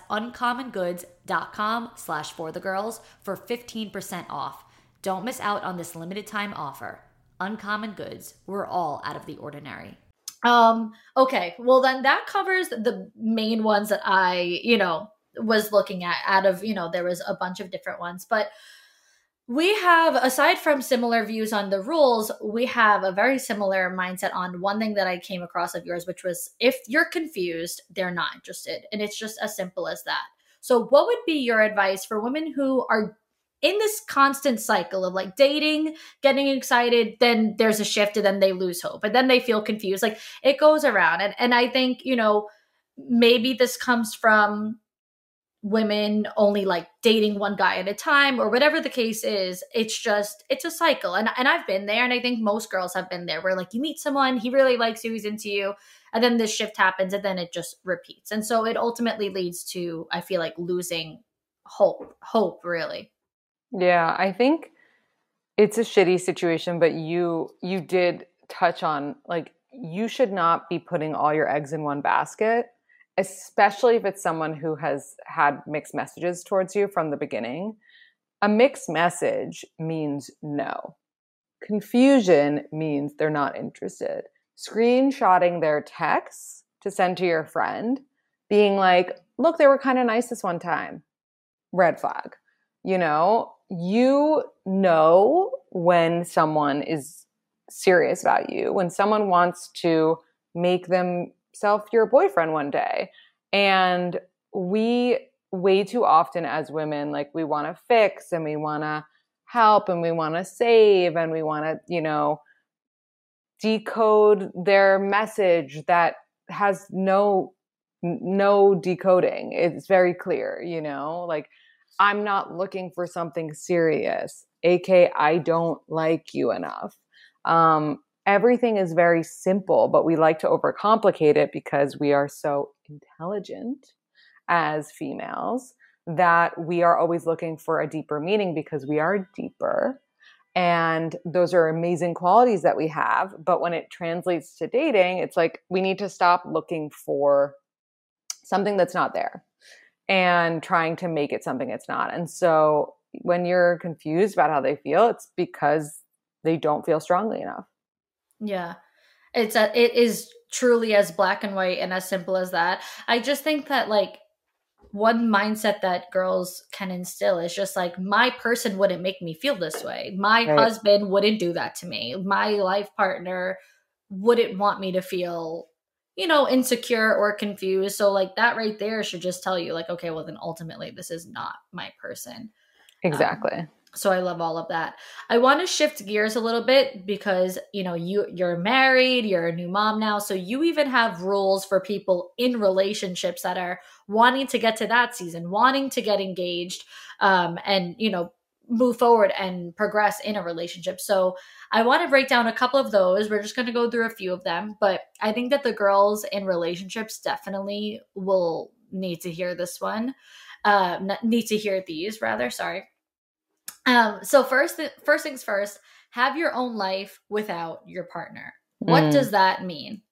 uncommongoods.com/forthegirls for 15% off. Don't miss out on this limited time offer. Uncommon Goods, we're all out of the ordinary. Okay, well then that covers the main ones that I, was looking at out of, there was a bunch of different ones, but we have, aside from similar views on the rules, we have a very similar mindset on one thing that I came across of yours, which was if you're confused, they're not interested. And it's just as simple as that. So what would be your advice for women who are in this constant cycle of like dating, getting excited, then there's a shift and then they lose hope and then they feel confused. Like it goes around. And I think, maybe this comes from women only like dating one guy at a time or whatever the case is. It's a cycle. And I've been there. And I think most girls have been there where like you meet someone, he really likes you, he's into you. And then this shift happens and then it just repeats. And so it ultimately leads to, I feel like, losing hope really. Yeah, I think it's a shitty situation, but you did touch on like you should not be putting all your eggs in one basket, especially if it's someone who has had mixed messages towards you from the beginning. A mixed message means no. Confusion means they're not interested. Screenshotting their texts to send to your friend, being like, look, they were kind of nice this one time. Red flag. You know when someone is serious about you, when someone wants to make themselves your boyfriend one day. And we way too often as women, like we want to fix and we want to help and we want to save and we want to, decode their message that has no decoding. It's very clear, like I'm not looking for something serious, aka I don't like you enough. Everything is very simple, but we like to overcomplicate it because we are so intelligent as females that we are always looking for a deeper meaning because we are deeper. And those are amazing qualities that we have. But when it translates to dating, it's like we need to stop looking for something that's not there and trying to make it something it's not. And so when you're confused about how they feel, it's because they don't feel strongly enough. Yeah. It is truly as black and white and as simple as that. I just think that like one mindset that girls can instill is just like, my person wouldn't make me feel this way. My husband wouldn't do that to me. My life partner wouldn't want me to feel, insecure or confused. So like that right there should just tell you like, okay, well then ultimately this is not my person. Exactly. So I love all of that. I want to shift gears a little bit because, you're married, you're a new mom now. So you even have rules for people in relationships that are wanting to get to that season, wanting to get engaged, and, move forward and progress in a relationship. So I want to break down a couple of those. We're just going to go through a few of them, but I think that the girls in relationships definitely will need to hear this one. Need to hear these rather, sorry. So first things first, have your own life without your partner. What does that mean?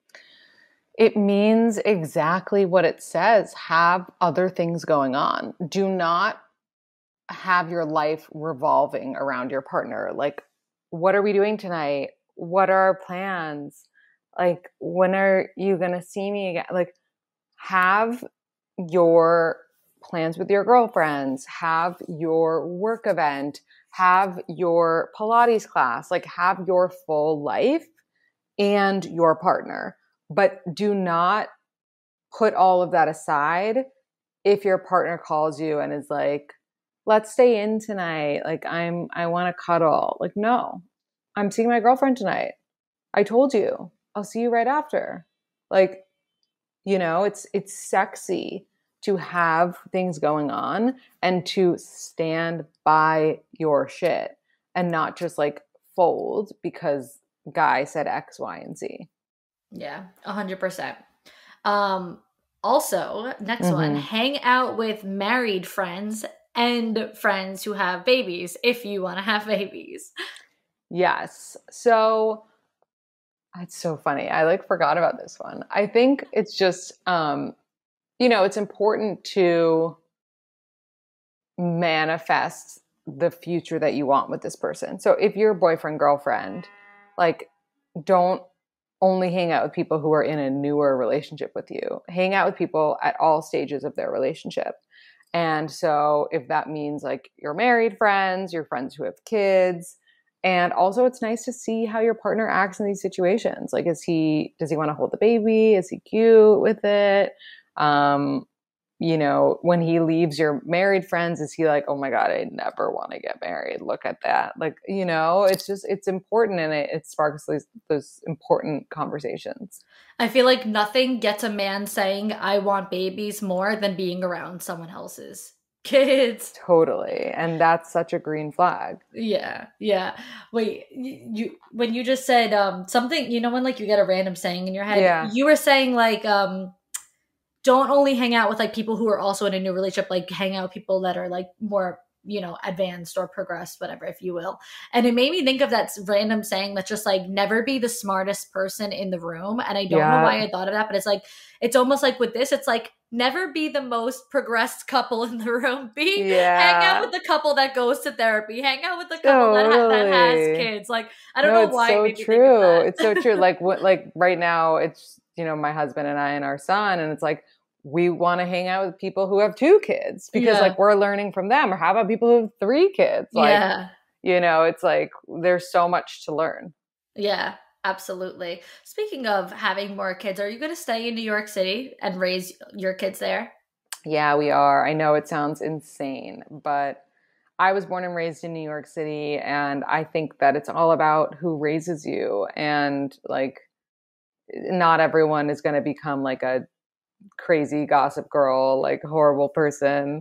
It means exactly what it says. Have other things going on. Do not have your life revolving around your partner. Like, what are we doing tonight? What are our plans? Like, when are you going to see me again? Like, have your plans with your girlfriends, have your work event, have your Pilates class, like have your full life and your partner. But do not put all of that aside if your partner calls you and is like, let's stay in tonight. Like I want to cuddle. Like, no, I'm seeing my girlfriend tonight. I told you, I'll see you right after. Like, it's sexy to have things going on and to stand by your shit and not just like fold because guy said X, Y, and Z. Yeah, 100%. Also, next one, hang out with married friends and friends who have babies if you want to have babies. Yes. So it's so funny. I forgot about this one. I think it's just, it's important to manifest the future that you want with this person. So if you're boyfriend, girlfriend, like, don't only hang out with people who are in a newer relationship with you. Hang out with people at all stages of their relationship. And so if that means like your married friends, your friends who have kids, and also it's nice to see how your partner acts in these situations. Like, does he want to hold the baby? Is he cute with it? When he leaves your married friends, is he like, oh my God, I never want to get married. Look at that. Like, it's important, and it sparks those important conversations. I feel like nothing gets a man saying, I want babies more than being around someone else's kids. Totally. And that's such a green flag. Yeah. Yeah. Wait, when you just said something, when like you get a random saying in your head, you were saying like, don't only hang out with like people who are also in a new relationship, like hang out with people that are like more, advanced or progressed, whatever, if you will. And it made me think of that random saying that's just like, never be the smartest person in the room. And I don't know why I thought of that, but it's like, it's almost like with this, it's like, never be the most progressed couple in the room. Hang out with the couple that goes to therapy. Hang out with the couple that has kids. Like, I don't know why. It's so true. It's so true. Like right now, it's, my husband and I and our son, and it's like, we want to hang out with people who have 2 kids because like we're learning from them. Or how about people who have 3 kids? Like, it's like, there's so much to learn. Yeah, absolutely. Speaking of having more kids, are you going to stay in New York City and raise your kids there? Yeah, we are. I know it sounds insane, but I was born and raised in New York City, and I think that it's all about who raises you. And like, not everyone is going to become like a crazy gossip girl, like horrible person.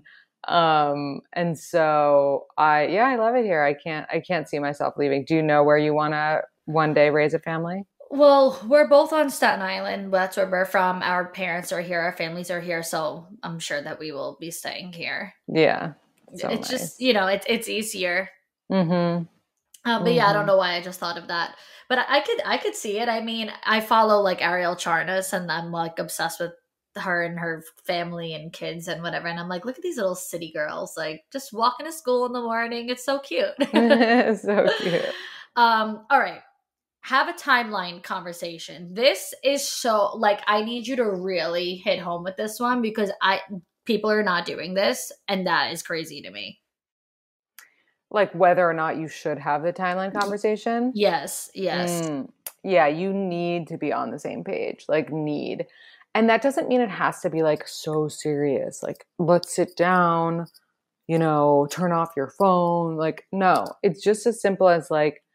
And so I love it here. I can't see myself leaving. Do you know where you want to one day raise a family? Well, we're both on Staten Island. That's where we're from. Our parents are here. Our families are here. So I'm sure that we will be staying here. Yeah. So it's nice. Just, it's easier. Mm-hmm. But yeah, I don't know why I just thought of that. But I could see it. I mean, I follow like Ariel Charnas, and I'm like obsessed with her and her family and kids and whatever. And I'm like, look at these little city girls, like just walking to school in the morning. It's so cute. So cute. All right. Have a timeline conversation. This is so like, I need you to really hit home with this one because people are not doing this. And that is crazy to me. Like whether or not you should have the timeline conversation? Yes. Yeah, you need to be on the same page. Like need. And that doesn't mean it has to be like so serious. Like, let's sit down, turn off your phone. Like, no, it's just as simple as like,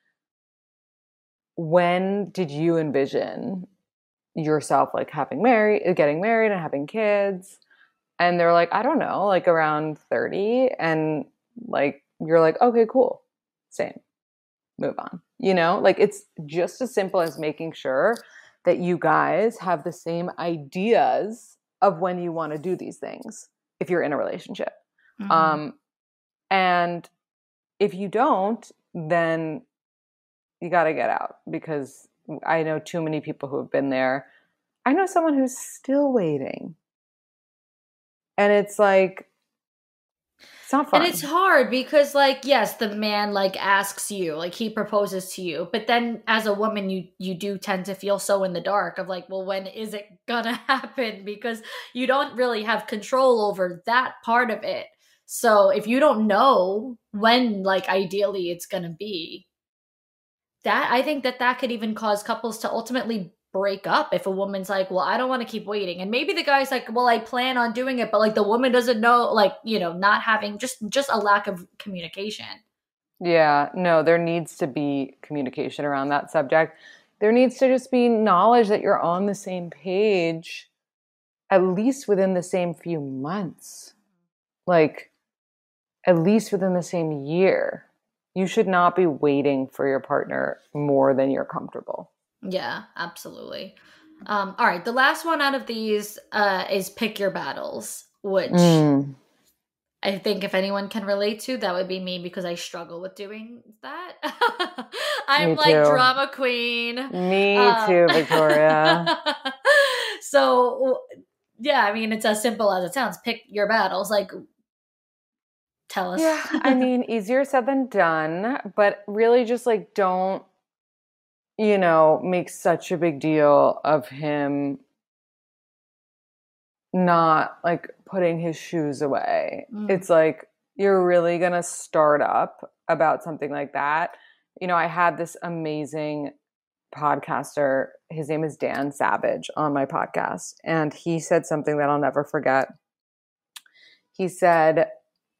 when did you envision yourself like getting married and having kids? And they're like, I don't know, like around 30. And like, you're like, okay, cool. Same. Move on. Like it's just as simple as making sure that you guys have the same ideas of when you want to do these things if you're in a relationship. Mm-hmm. And if you don't, then you got to get out, because I know too many people who have been there. I know someone who's still waiting. And it's like, it's not fun. And it's hard because, like, yes, the man, like, asks you, like, he proposes to you. But then as a woman, you do tend to feel so in the dark of, like, well, when is it gonna happen? Because you don't really have control over that part of it. So if you don't know when, like, ideally it's gonna be, I think that could even cause couples to ultimately break up if a woman's like, well, I don't want to keep waiting. And maybe the guy's like, well, I plan on doing it, but like the woman doesn't know, like, not having just a lack of communication. Yeah, no, there needs to be communication around that subject. There needs to just be knowledge that you're on the same page, at least within the same few months, like at least within the same year. You should not be waiting for your partner more than you're comfortable. Yeah, absolutely. All right. The last one out of these is pick your battles, which I think if anyone can relate to, that would be me, because I struggle with doing that. I'm like drama queen. Me too, Victoria. So Yeah, I mean, it's as simple as it sounds. Pick your battles. Like, tell us. Yeah, I mean, easier said than done, but really just like don't, make such a big deal of him not like putting his shoes away. It's like you're really going to start up about something like that. I had this amazing podcaster. His name is Dan Savage on my podcast. And he said something that I'll never forget. He said,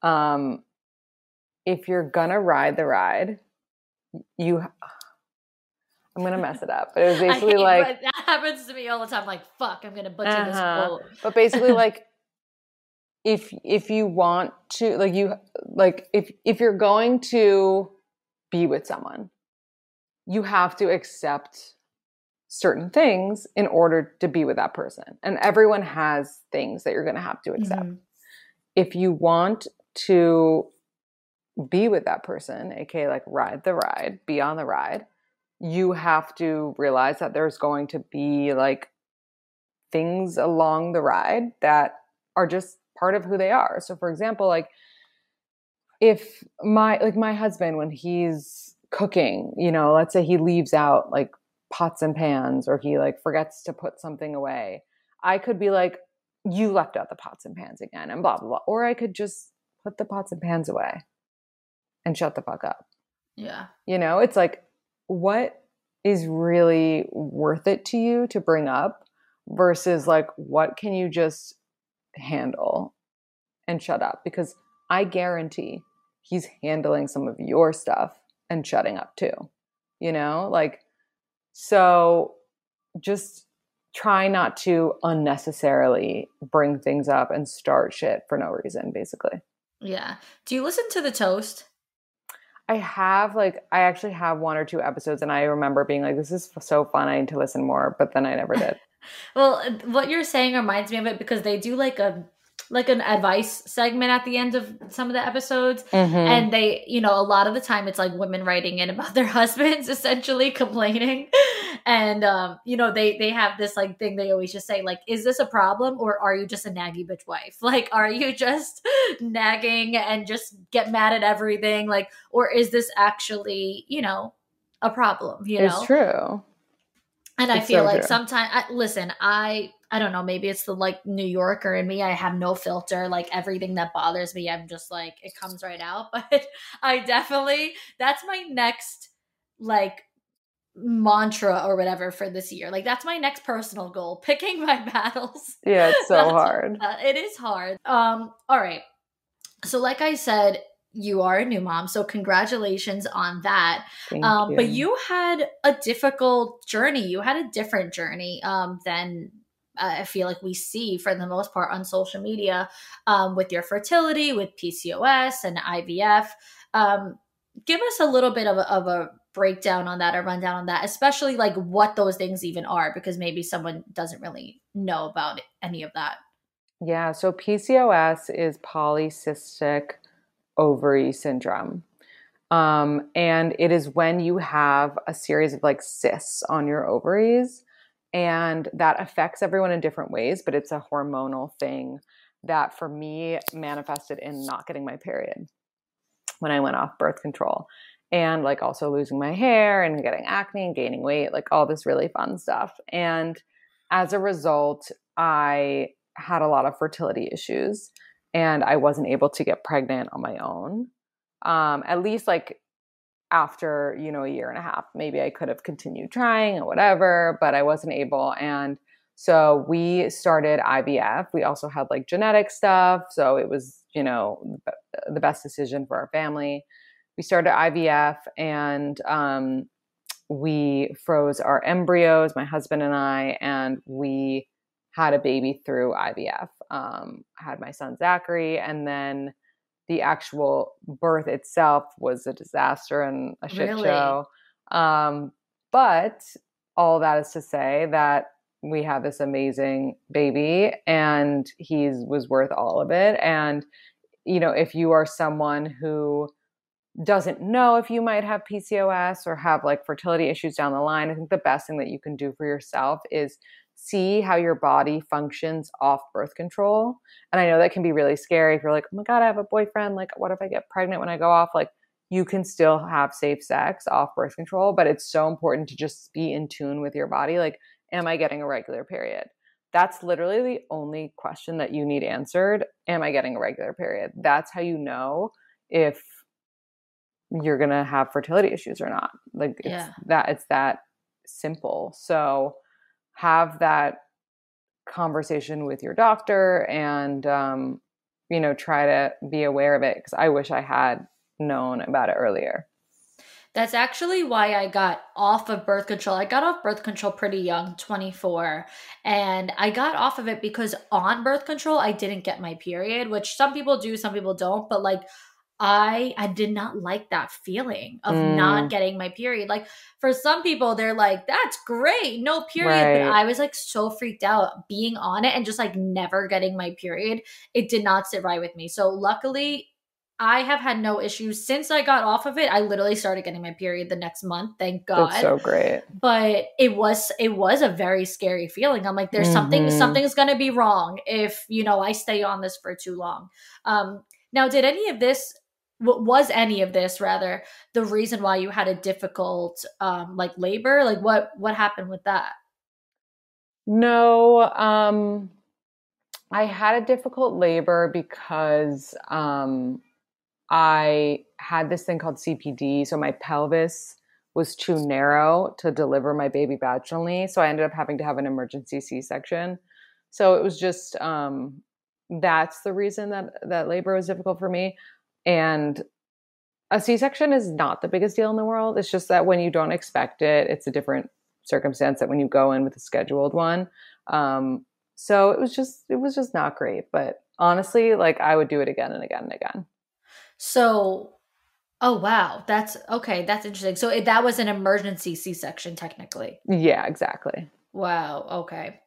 if you're going to ride the ride, I'm going to mess it up. But it was basically like, that happens to me all the time. Like, fuck, I'm going to butcher this quote. But basically like, if you want to, if you're going to be with someone, you have to accept certain things in order to be with that person. And everyone has things that you're going to have to accept. Mm-hmm. If you want to be with that person, aka like ride the ride, be on the ride, you have to realize that there's going to be like things along the ride that are just part of who they are. So for example, like if my husband, when he's cooking, let's say he leaves out like pots and pans, or he like forgets to put something away, I could be like, you left out the pots and pans again, and blah, blah, blah. Or I could just put the pots and pans away and shut the fuck up. Yeah. It's like, what is really worth it to you to bring up versus like, what can you just handle and shut up? Because I guarantee he's handling some of your stuff and shutting up too, so just try not to unnecessarily bring things up and start shit for no reason, basically. Yeah. Do you listen to The Toast? I actually have 1 or 2 episodes, and I remember being like, this is so fun, I need to listen more, but then I never did. Well, what you're saying reminds me of it, because they do like an advice segment at the end of some of the episodes. Mm-hmm. And they, a lot of the time it's like women writing in about their husbands essentially complaining. And, they have this like thing they always just say, like, is this a problem, or are you just a naggy bitch wife? Like, are you just nagging and just get mad at everything? Like, or is this actually, a problem, It's true. And I feel like sometimes, listen, I don't know, maybe it's the like New Yorker in me. I have no filter. Like everything that bothers me, I'm just like, it comes right out. But I definitely, that's my next like mantra or whatever for this year. Like that's my next personal goal, picking my battles. Yeah, it's so hard. It is hard. All right. So like I said, you are a new mom, so congratulations on that. Thank you. But you had a difficult journey. You had a different journey than I feel like we see for the most part on social media, with your fertility, with PCOS and IVF. Give us a little bit of a breakdown on that, or rundown on that, especially like what those things even are, because maybe someone doesn't really know about any of that. Yeah, so PCOS is polycystic ovary syndrome. And it is when you have a series of like cysts on your ovaries, and that affects everyone in different ways, but it's a hormonal thing that for me manifested in not getting my period when I went off birth control, and like also losing my hair and getting acne and gaining weight, like all this really fun stuff. And as a result, I had a lot of fertility issues, and I wasn't able to get pregnant on my own. At least like after, a year and a half, maybe I could have continued trying or whatever, but I wasn't able. And so we started IVF. We also had like genetic stuff. So it was, the best decision for our family. We started IVF, and we froze our embryos, my husband and I, and we had a baby through IVF. I had my son Zachary, and then the actual birth itself was a disaster and a shit show. But all that is to say that we have this amazing baby, and he was worth all of it. And, if you are someone who doesn't know if you might have PCOS or have like fertility issues down the line, I think the best thing that you can do for yourself is see how your body functions off birth control. And I know that can be really scary if you're like, oh my God, I have a boyfriend. Like, what if I get pregnant when I go off? Like, you can still have safe sex off birth control, but it's so important to just be in tune with your body. Like, am I getting a regular period? That's literally the only question that you need answered. Am I getting a regular period? That's how you know if you're going to have fertility issues or not. Like, it's that simple. So have that conversation with your doctor and, try to be aware of it, because I wish I had known about it earlier. That's actually why I got off of birth control. I got off birth control pretty young, 24. And I got off of it because on birth control, I didn't get my period, which some people do, some people don't. But like, I did not like that feeling of not getting my period. Like, for some people, they're like, that's great, no period. Right. But I was like so freaked out being on it and just like never getting my period. It did not sit right with me. So luckily, I have had no issues since I got off of it. I literally started getting my period the next month. Thank God. That's so great. But it was a very scary feeling. I'm like, there's something's going to be wrong if, I stay on this for too long. Now, was any of this rather the reason why you had a difficult, like labor? Like what happened with that? No, I had a difficult labor because, I had this thing called CPD. So my pelvis was too narrow to deliver my baby vaginally. So I ended up having to have an emergency C-section. So it was just, that's the reason that labor was difficult for me. And a C-section is not the biggest deal in the world. It's just that when you don't expect it, it's a different circumstance than when you go in with a scheduled one. So it was just not great. But honestly, like, I would do it again and again and again. So, oh wow, that's okay. That's interesting. So that was an emergency C-section technically. Yeah, exactly. Wow. Okay.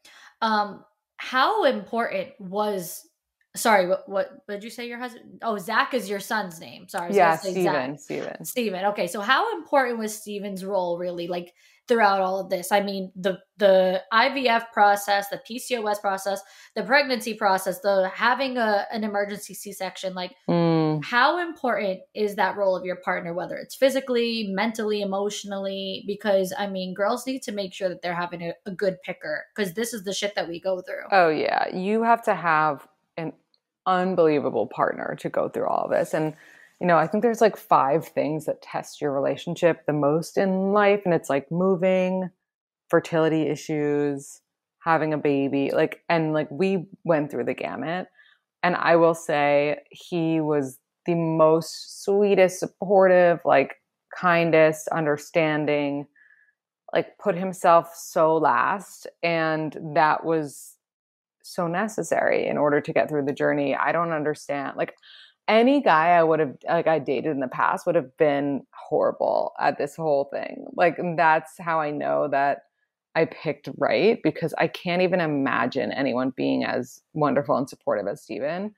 How important was? Sorry, what did you say your husband? Oh, Zach is your son's name. Sorry. Yeah, Steven. Okay, so how important was Steven's role really, like, throughout all of this? I mean, the IVF process, the PCOS process, the pregnancy process, the having an emergency C-section, like, how important is that role of your partner, whether it's physically, mentally, emotionally? Because, I mean, girls need to make sure that they're having a good picker, because this is the shit that we go through. Oh, yeah. You have to have an unbelievable partner to go through all of this. And, I think there's like 5 things that test your relationship the most in life. And it's like moving, fertility issues, having a baby, and we went through the gamut. And I will say he was the most sweetest, supportive, like, kindest, understanding, like, put himself so last. And that was so necessary in order to get through the journey. I don't understand. Like, any guy I dated in the past would have been horrible at this whole thing. Like, that's how I know that I picked right, because I can't even imagine anyone being as wonderful and supportive as Steven.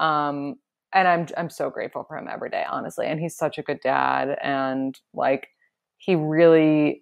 And I'm so grateful for him every day, honestly. And he's such a good dad. And like, he really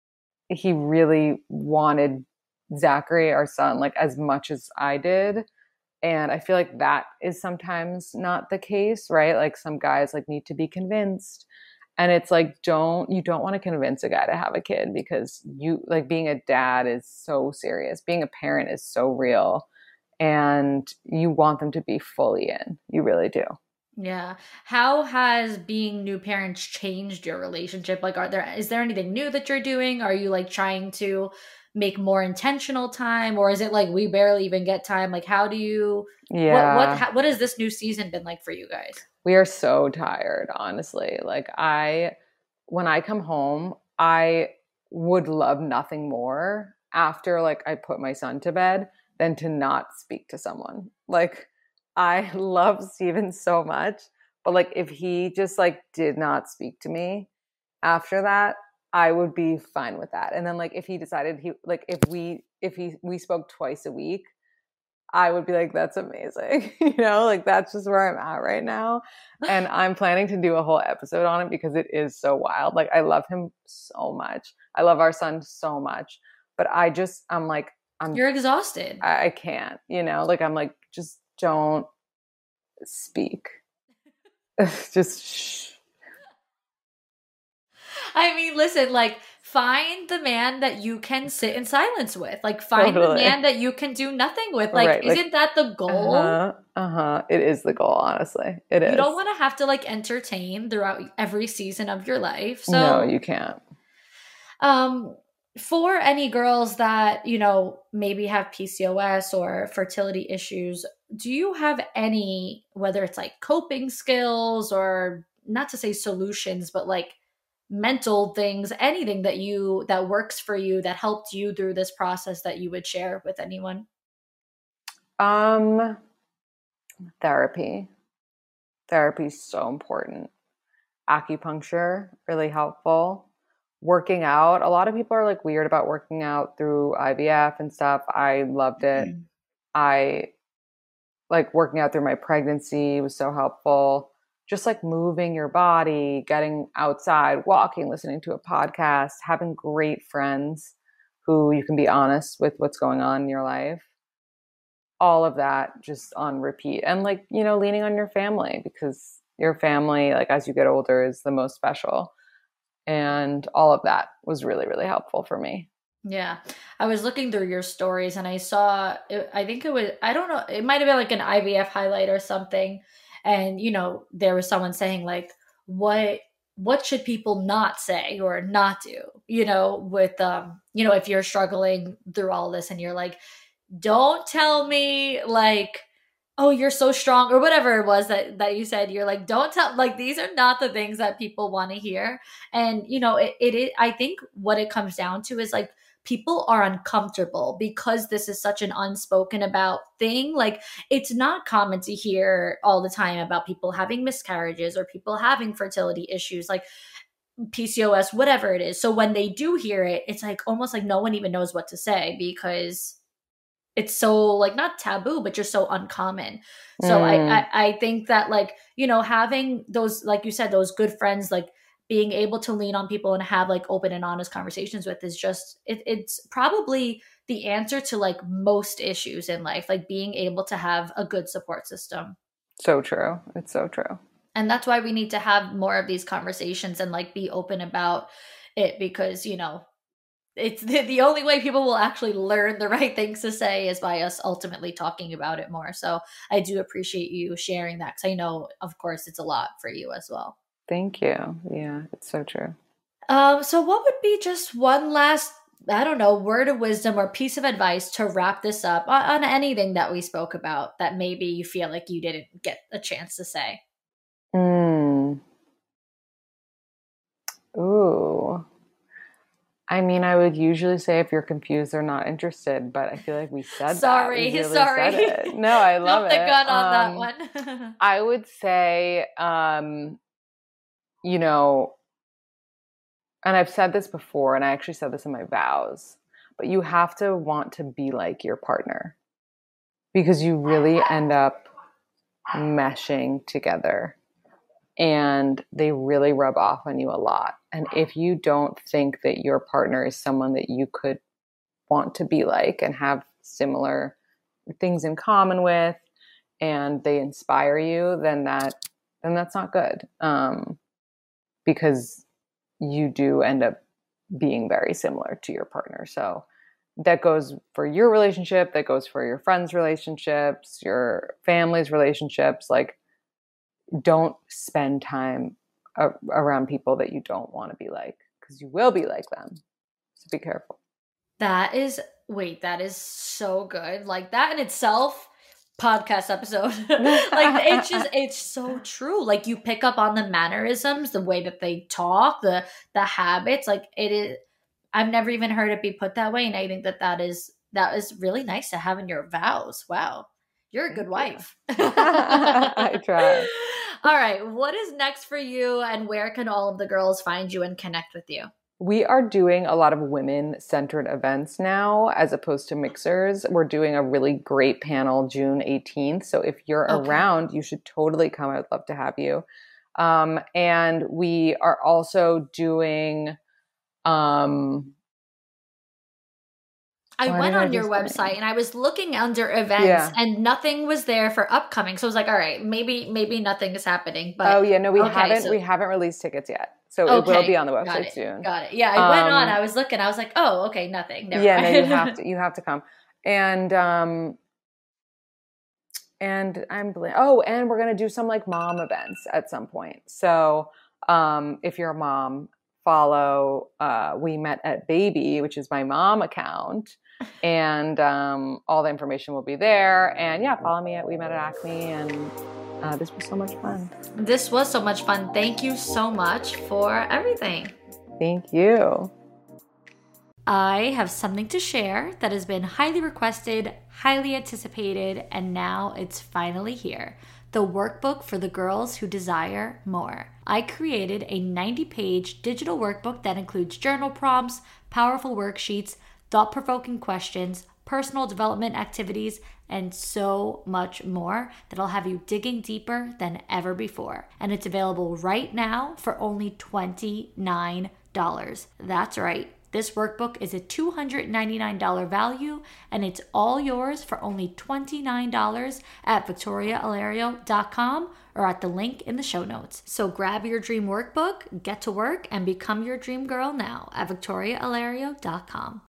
wanted Zachary, our son, like, as much as I did. And I feel like that is sometimes not the case, right? Like, some guys like need to be convinced. And it's like, you don't want to convince a guy to have a kid, because being a dad is so serious. Being a parent is so real. And you want them to be fully in. You really do. Yeah. How has being new parents changed your relationship? Like, is there anything new that you're doing? Are you like trying to make more intentional time, or is it like we barely even get time? Like, how do you, what has this new season been like for you guys? We are so tired, honestly. Like, when I come home, I would love nothing more after like I put my son to bed than to not speak to someone. Like, I love Steven so much, but like, if he just like did not speak to after that, I would be fine with that. And then like, if he decided if we spoke twice a week, I would be like, that's amazing. Like, that's just where I'm at right now. And I'm planning to do a whole episode on it because it is so wild. Like, I love him so much. I love our son so much, but I'm like, You're exhausted. I can't, like, I'm like, just don't speak. Just shh. I mean, listen, like, find the man that you can sit in silence with. Like, find the man that you can do nothing with. Like, Right, isn't that the goal? It is the goal, honestly. It is. You don't want to have to, like, entertain throughout every season of your life. So no, you can't. For any girls that, maybe have PCOS or fertility issues, do you have any, whether it's like coping skills or not to say solutions, but like mental things, anything that works for you, that helped you through this process that you would share with anyone? Therapy. Therapy is so important. Acupuncture, really helpful. Working out. A lot of people are like weird about working out through IVF and stuff. I loved it. Mm-hmm. I like working out through my pregnancy was so helpful. Just like moving your body, getting outside, walking, listening to a podcast, having great friends who you can be honest with what's going on in your life. All of that just on repeat. And like, leaning on your family, because your family, like as you get older, is the most special. And all of that was really, really helpful for me. Yeah. I was looking through your stories and I saw, I think it was, I don't know, it might have been like an IVF highlight or something. And, there was someone saying like, what should people not say or not do, with, if you're struggling through all this and you're like, don't tell me like, oh, you're so strong or whatever it was that you said. You're like, don't tell, like, these are not the things that people want to hear. And, I think what it comes down to is like, people are uncomfortable because this is such an unspoken about thing. Like, it's not common to hear all the time about people having miscarriages or people having fertility issues, like PCOS, whatever it is. So when they do hear it, it's like almost like no one even knows what to say because it's so like not taboo, but just so uncommon. So I think that like, having those, like you said, those good friends, like being able to lean on people and have like open and honest conversations with is just, it's probably the answer to like most issues in life, like being able to have a good support system. So true. It's so true. And that's why we need to have more of these conversations and like be open about it because, it's the only way people will actually learn the right things to say is by us ultimately talking about it more. So I do appreciate you sharing that because I know, of course, it's a lot for you as well. Thank you. Yeah, it's so true. So what would be just one last, I don't know, word of wisdom or piece of advice to wrap this up on anything that we spoke about that maybe you feel like you didn't get a chance to say? Ooh. I mean, I would usually say if you're confused or not interested, but I feel like we said sorry. that. Sorry. Said it. No, I love it. The gun on that one. I would say, and I've said this before, and I actually said this in my vows, but you have to want to be like your partner because you really end up meshing together. And they really rub off on you a lot. And if you don't think that your partner is someone that you could want to be like and have similar things in common with, and they inspire you, then that's not good. Because you do end up being very similar to your partner. So that goes for your relationship, that goes for your friends' relationships, your family's relationships. Like, don't spend time around people that you don't want to be like, because you will be like them. So be careful. That is so good. Like that in itself, podcast episode. Like it's so true. Like you pick up on the mannerisms, the way that they talk, the habits. Like it is. I've never even heard it be put that way, and I think that is really nice to have in your vows. Wow. You're a good wife. I try. All right. What is next for you and where can all of the girls find you and connect with you? We are doing a lot of women-centered events now as opposed to mixers. We're doing a really great panel June 18th. So if you're around, you should totally come. I'd love to have you. And we are also doing... I went on your website and I was looking under events and nothing was there for upcoming. So I was like, all right, maybe nothing is happening. But we haven't released tickets yet. So it will be on the website soon. Got it. Yeah, I went on, I was looking, I was like, oh, okay, nothing. Never mind. No, you have to come. And I'm and we're gonna do some like mom events at some point. So if you're a mom, follow We Met at Baby, which is my mom account, and all the information will be there. And follow me at We Met at Acme. And this was so much fun. This was so much fun. Thank you so much for everything. Thank you. I have something to share that has been highly requested, highly anticipated, and now it's finally here. The workbook for the girls who desire more. I created a 90-page digital workbook that includes journal prompts, powerful worksheets, thought-provoking questions, personal development activities, and so much more that'll have you digging deeper than ever before. And it's available right now for only $29. That's right. This workbook is a $299 value, and it's all yours for only $29 at victoriaalario.com or at the link in the show notes. So grab your dream workbook, get to work, and become your dream girl now at victoriaalario.com.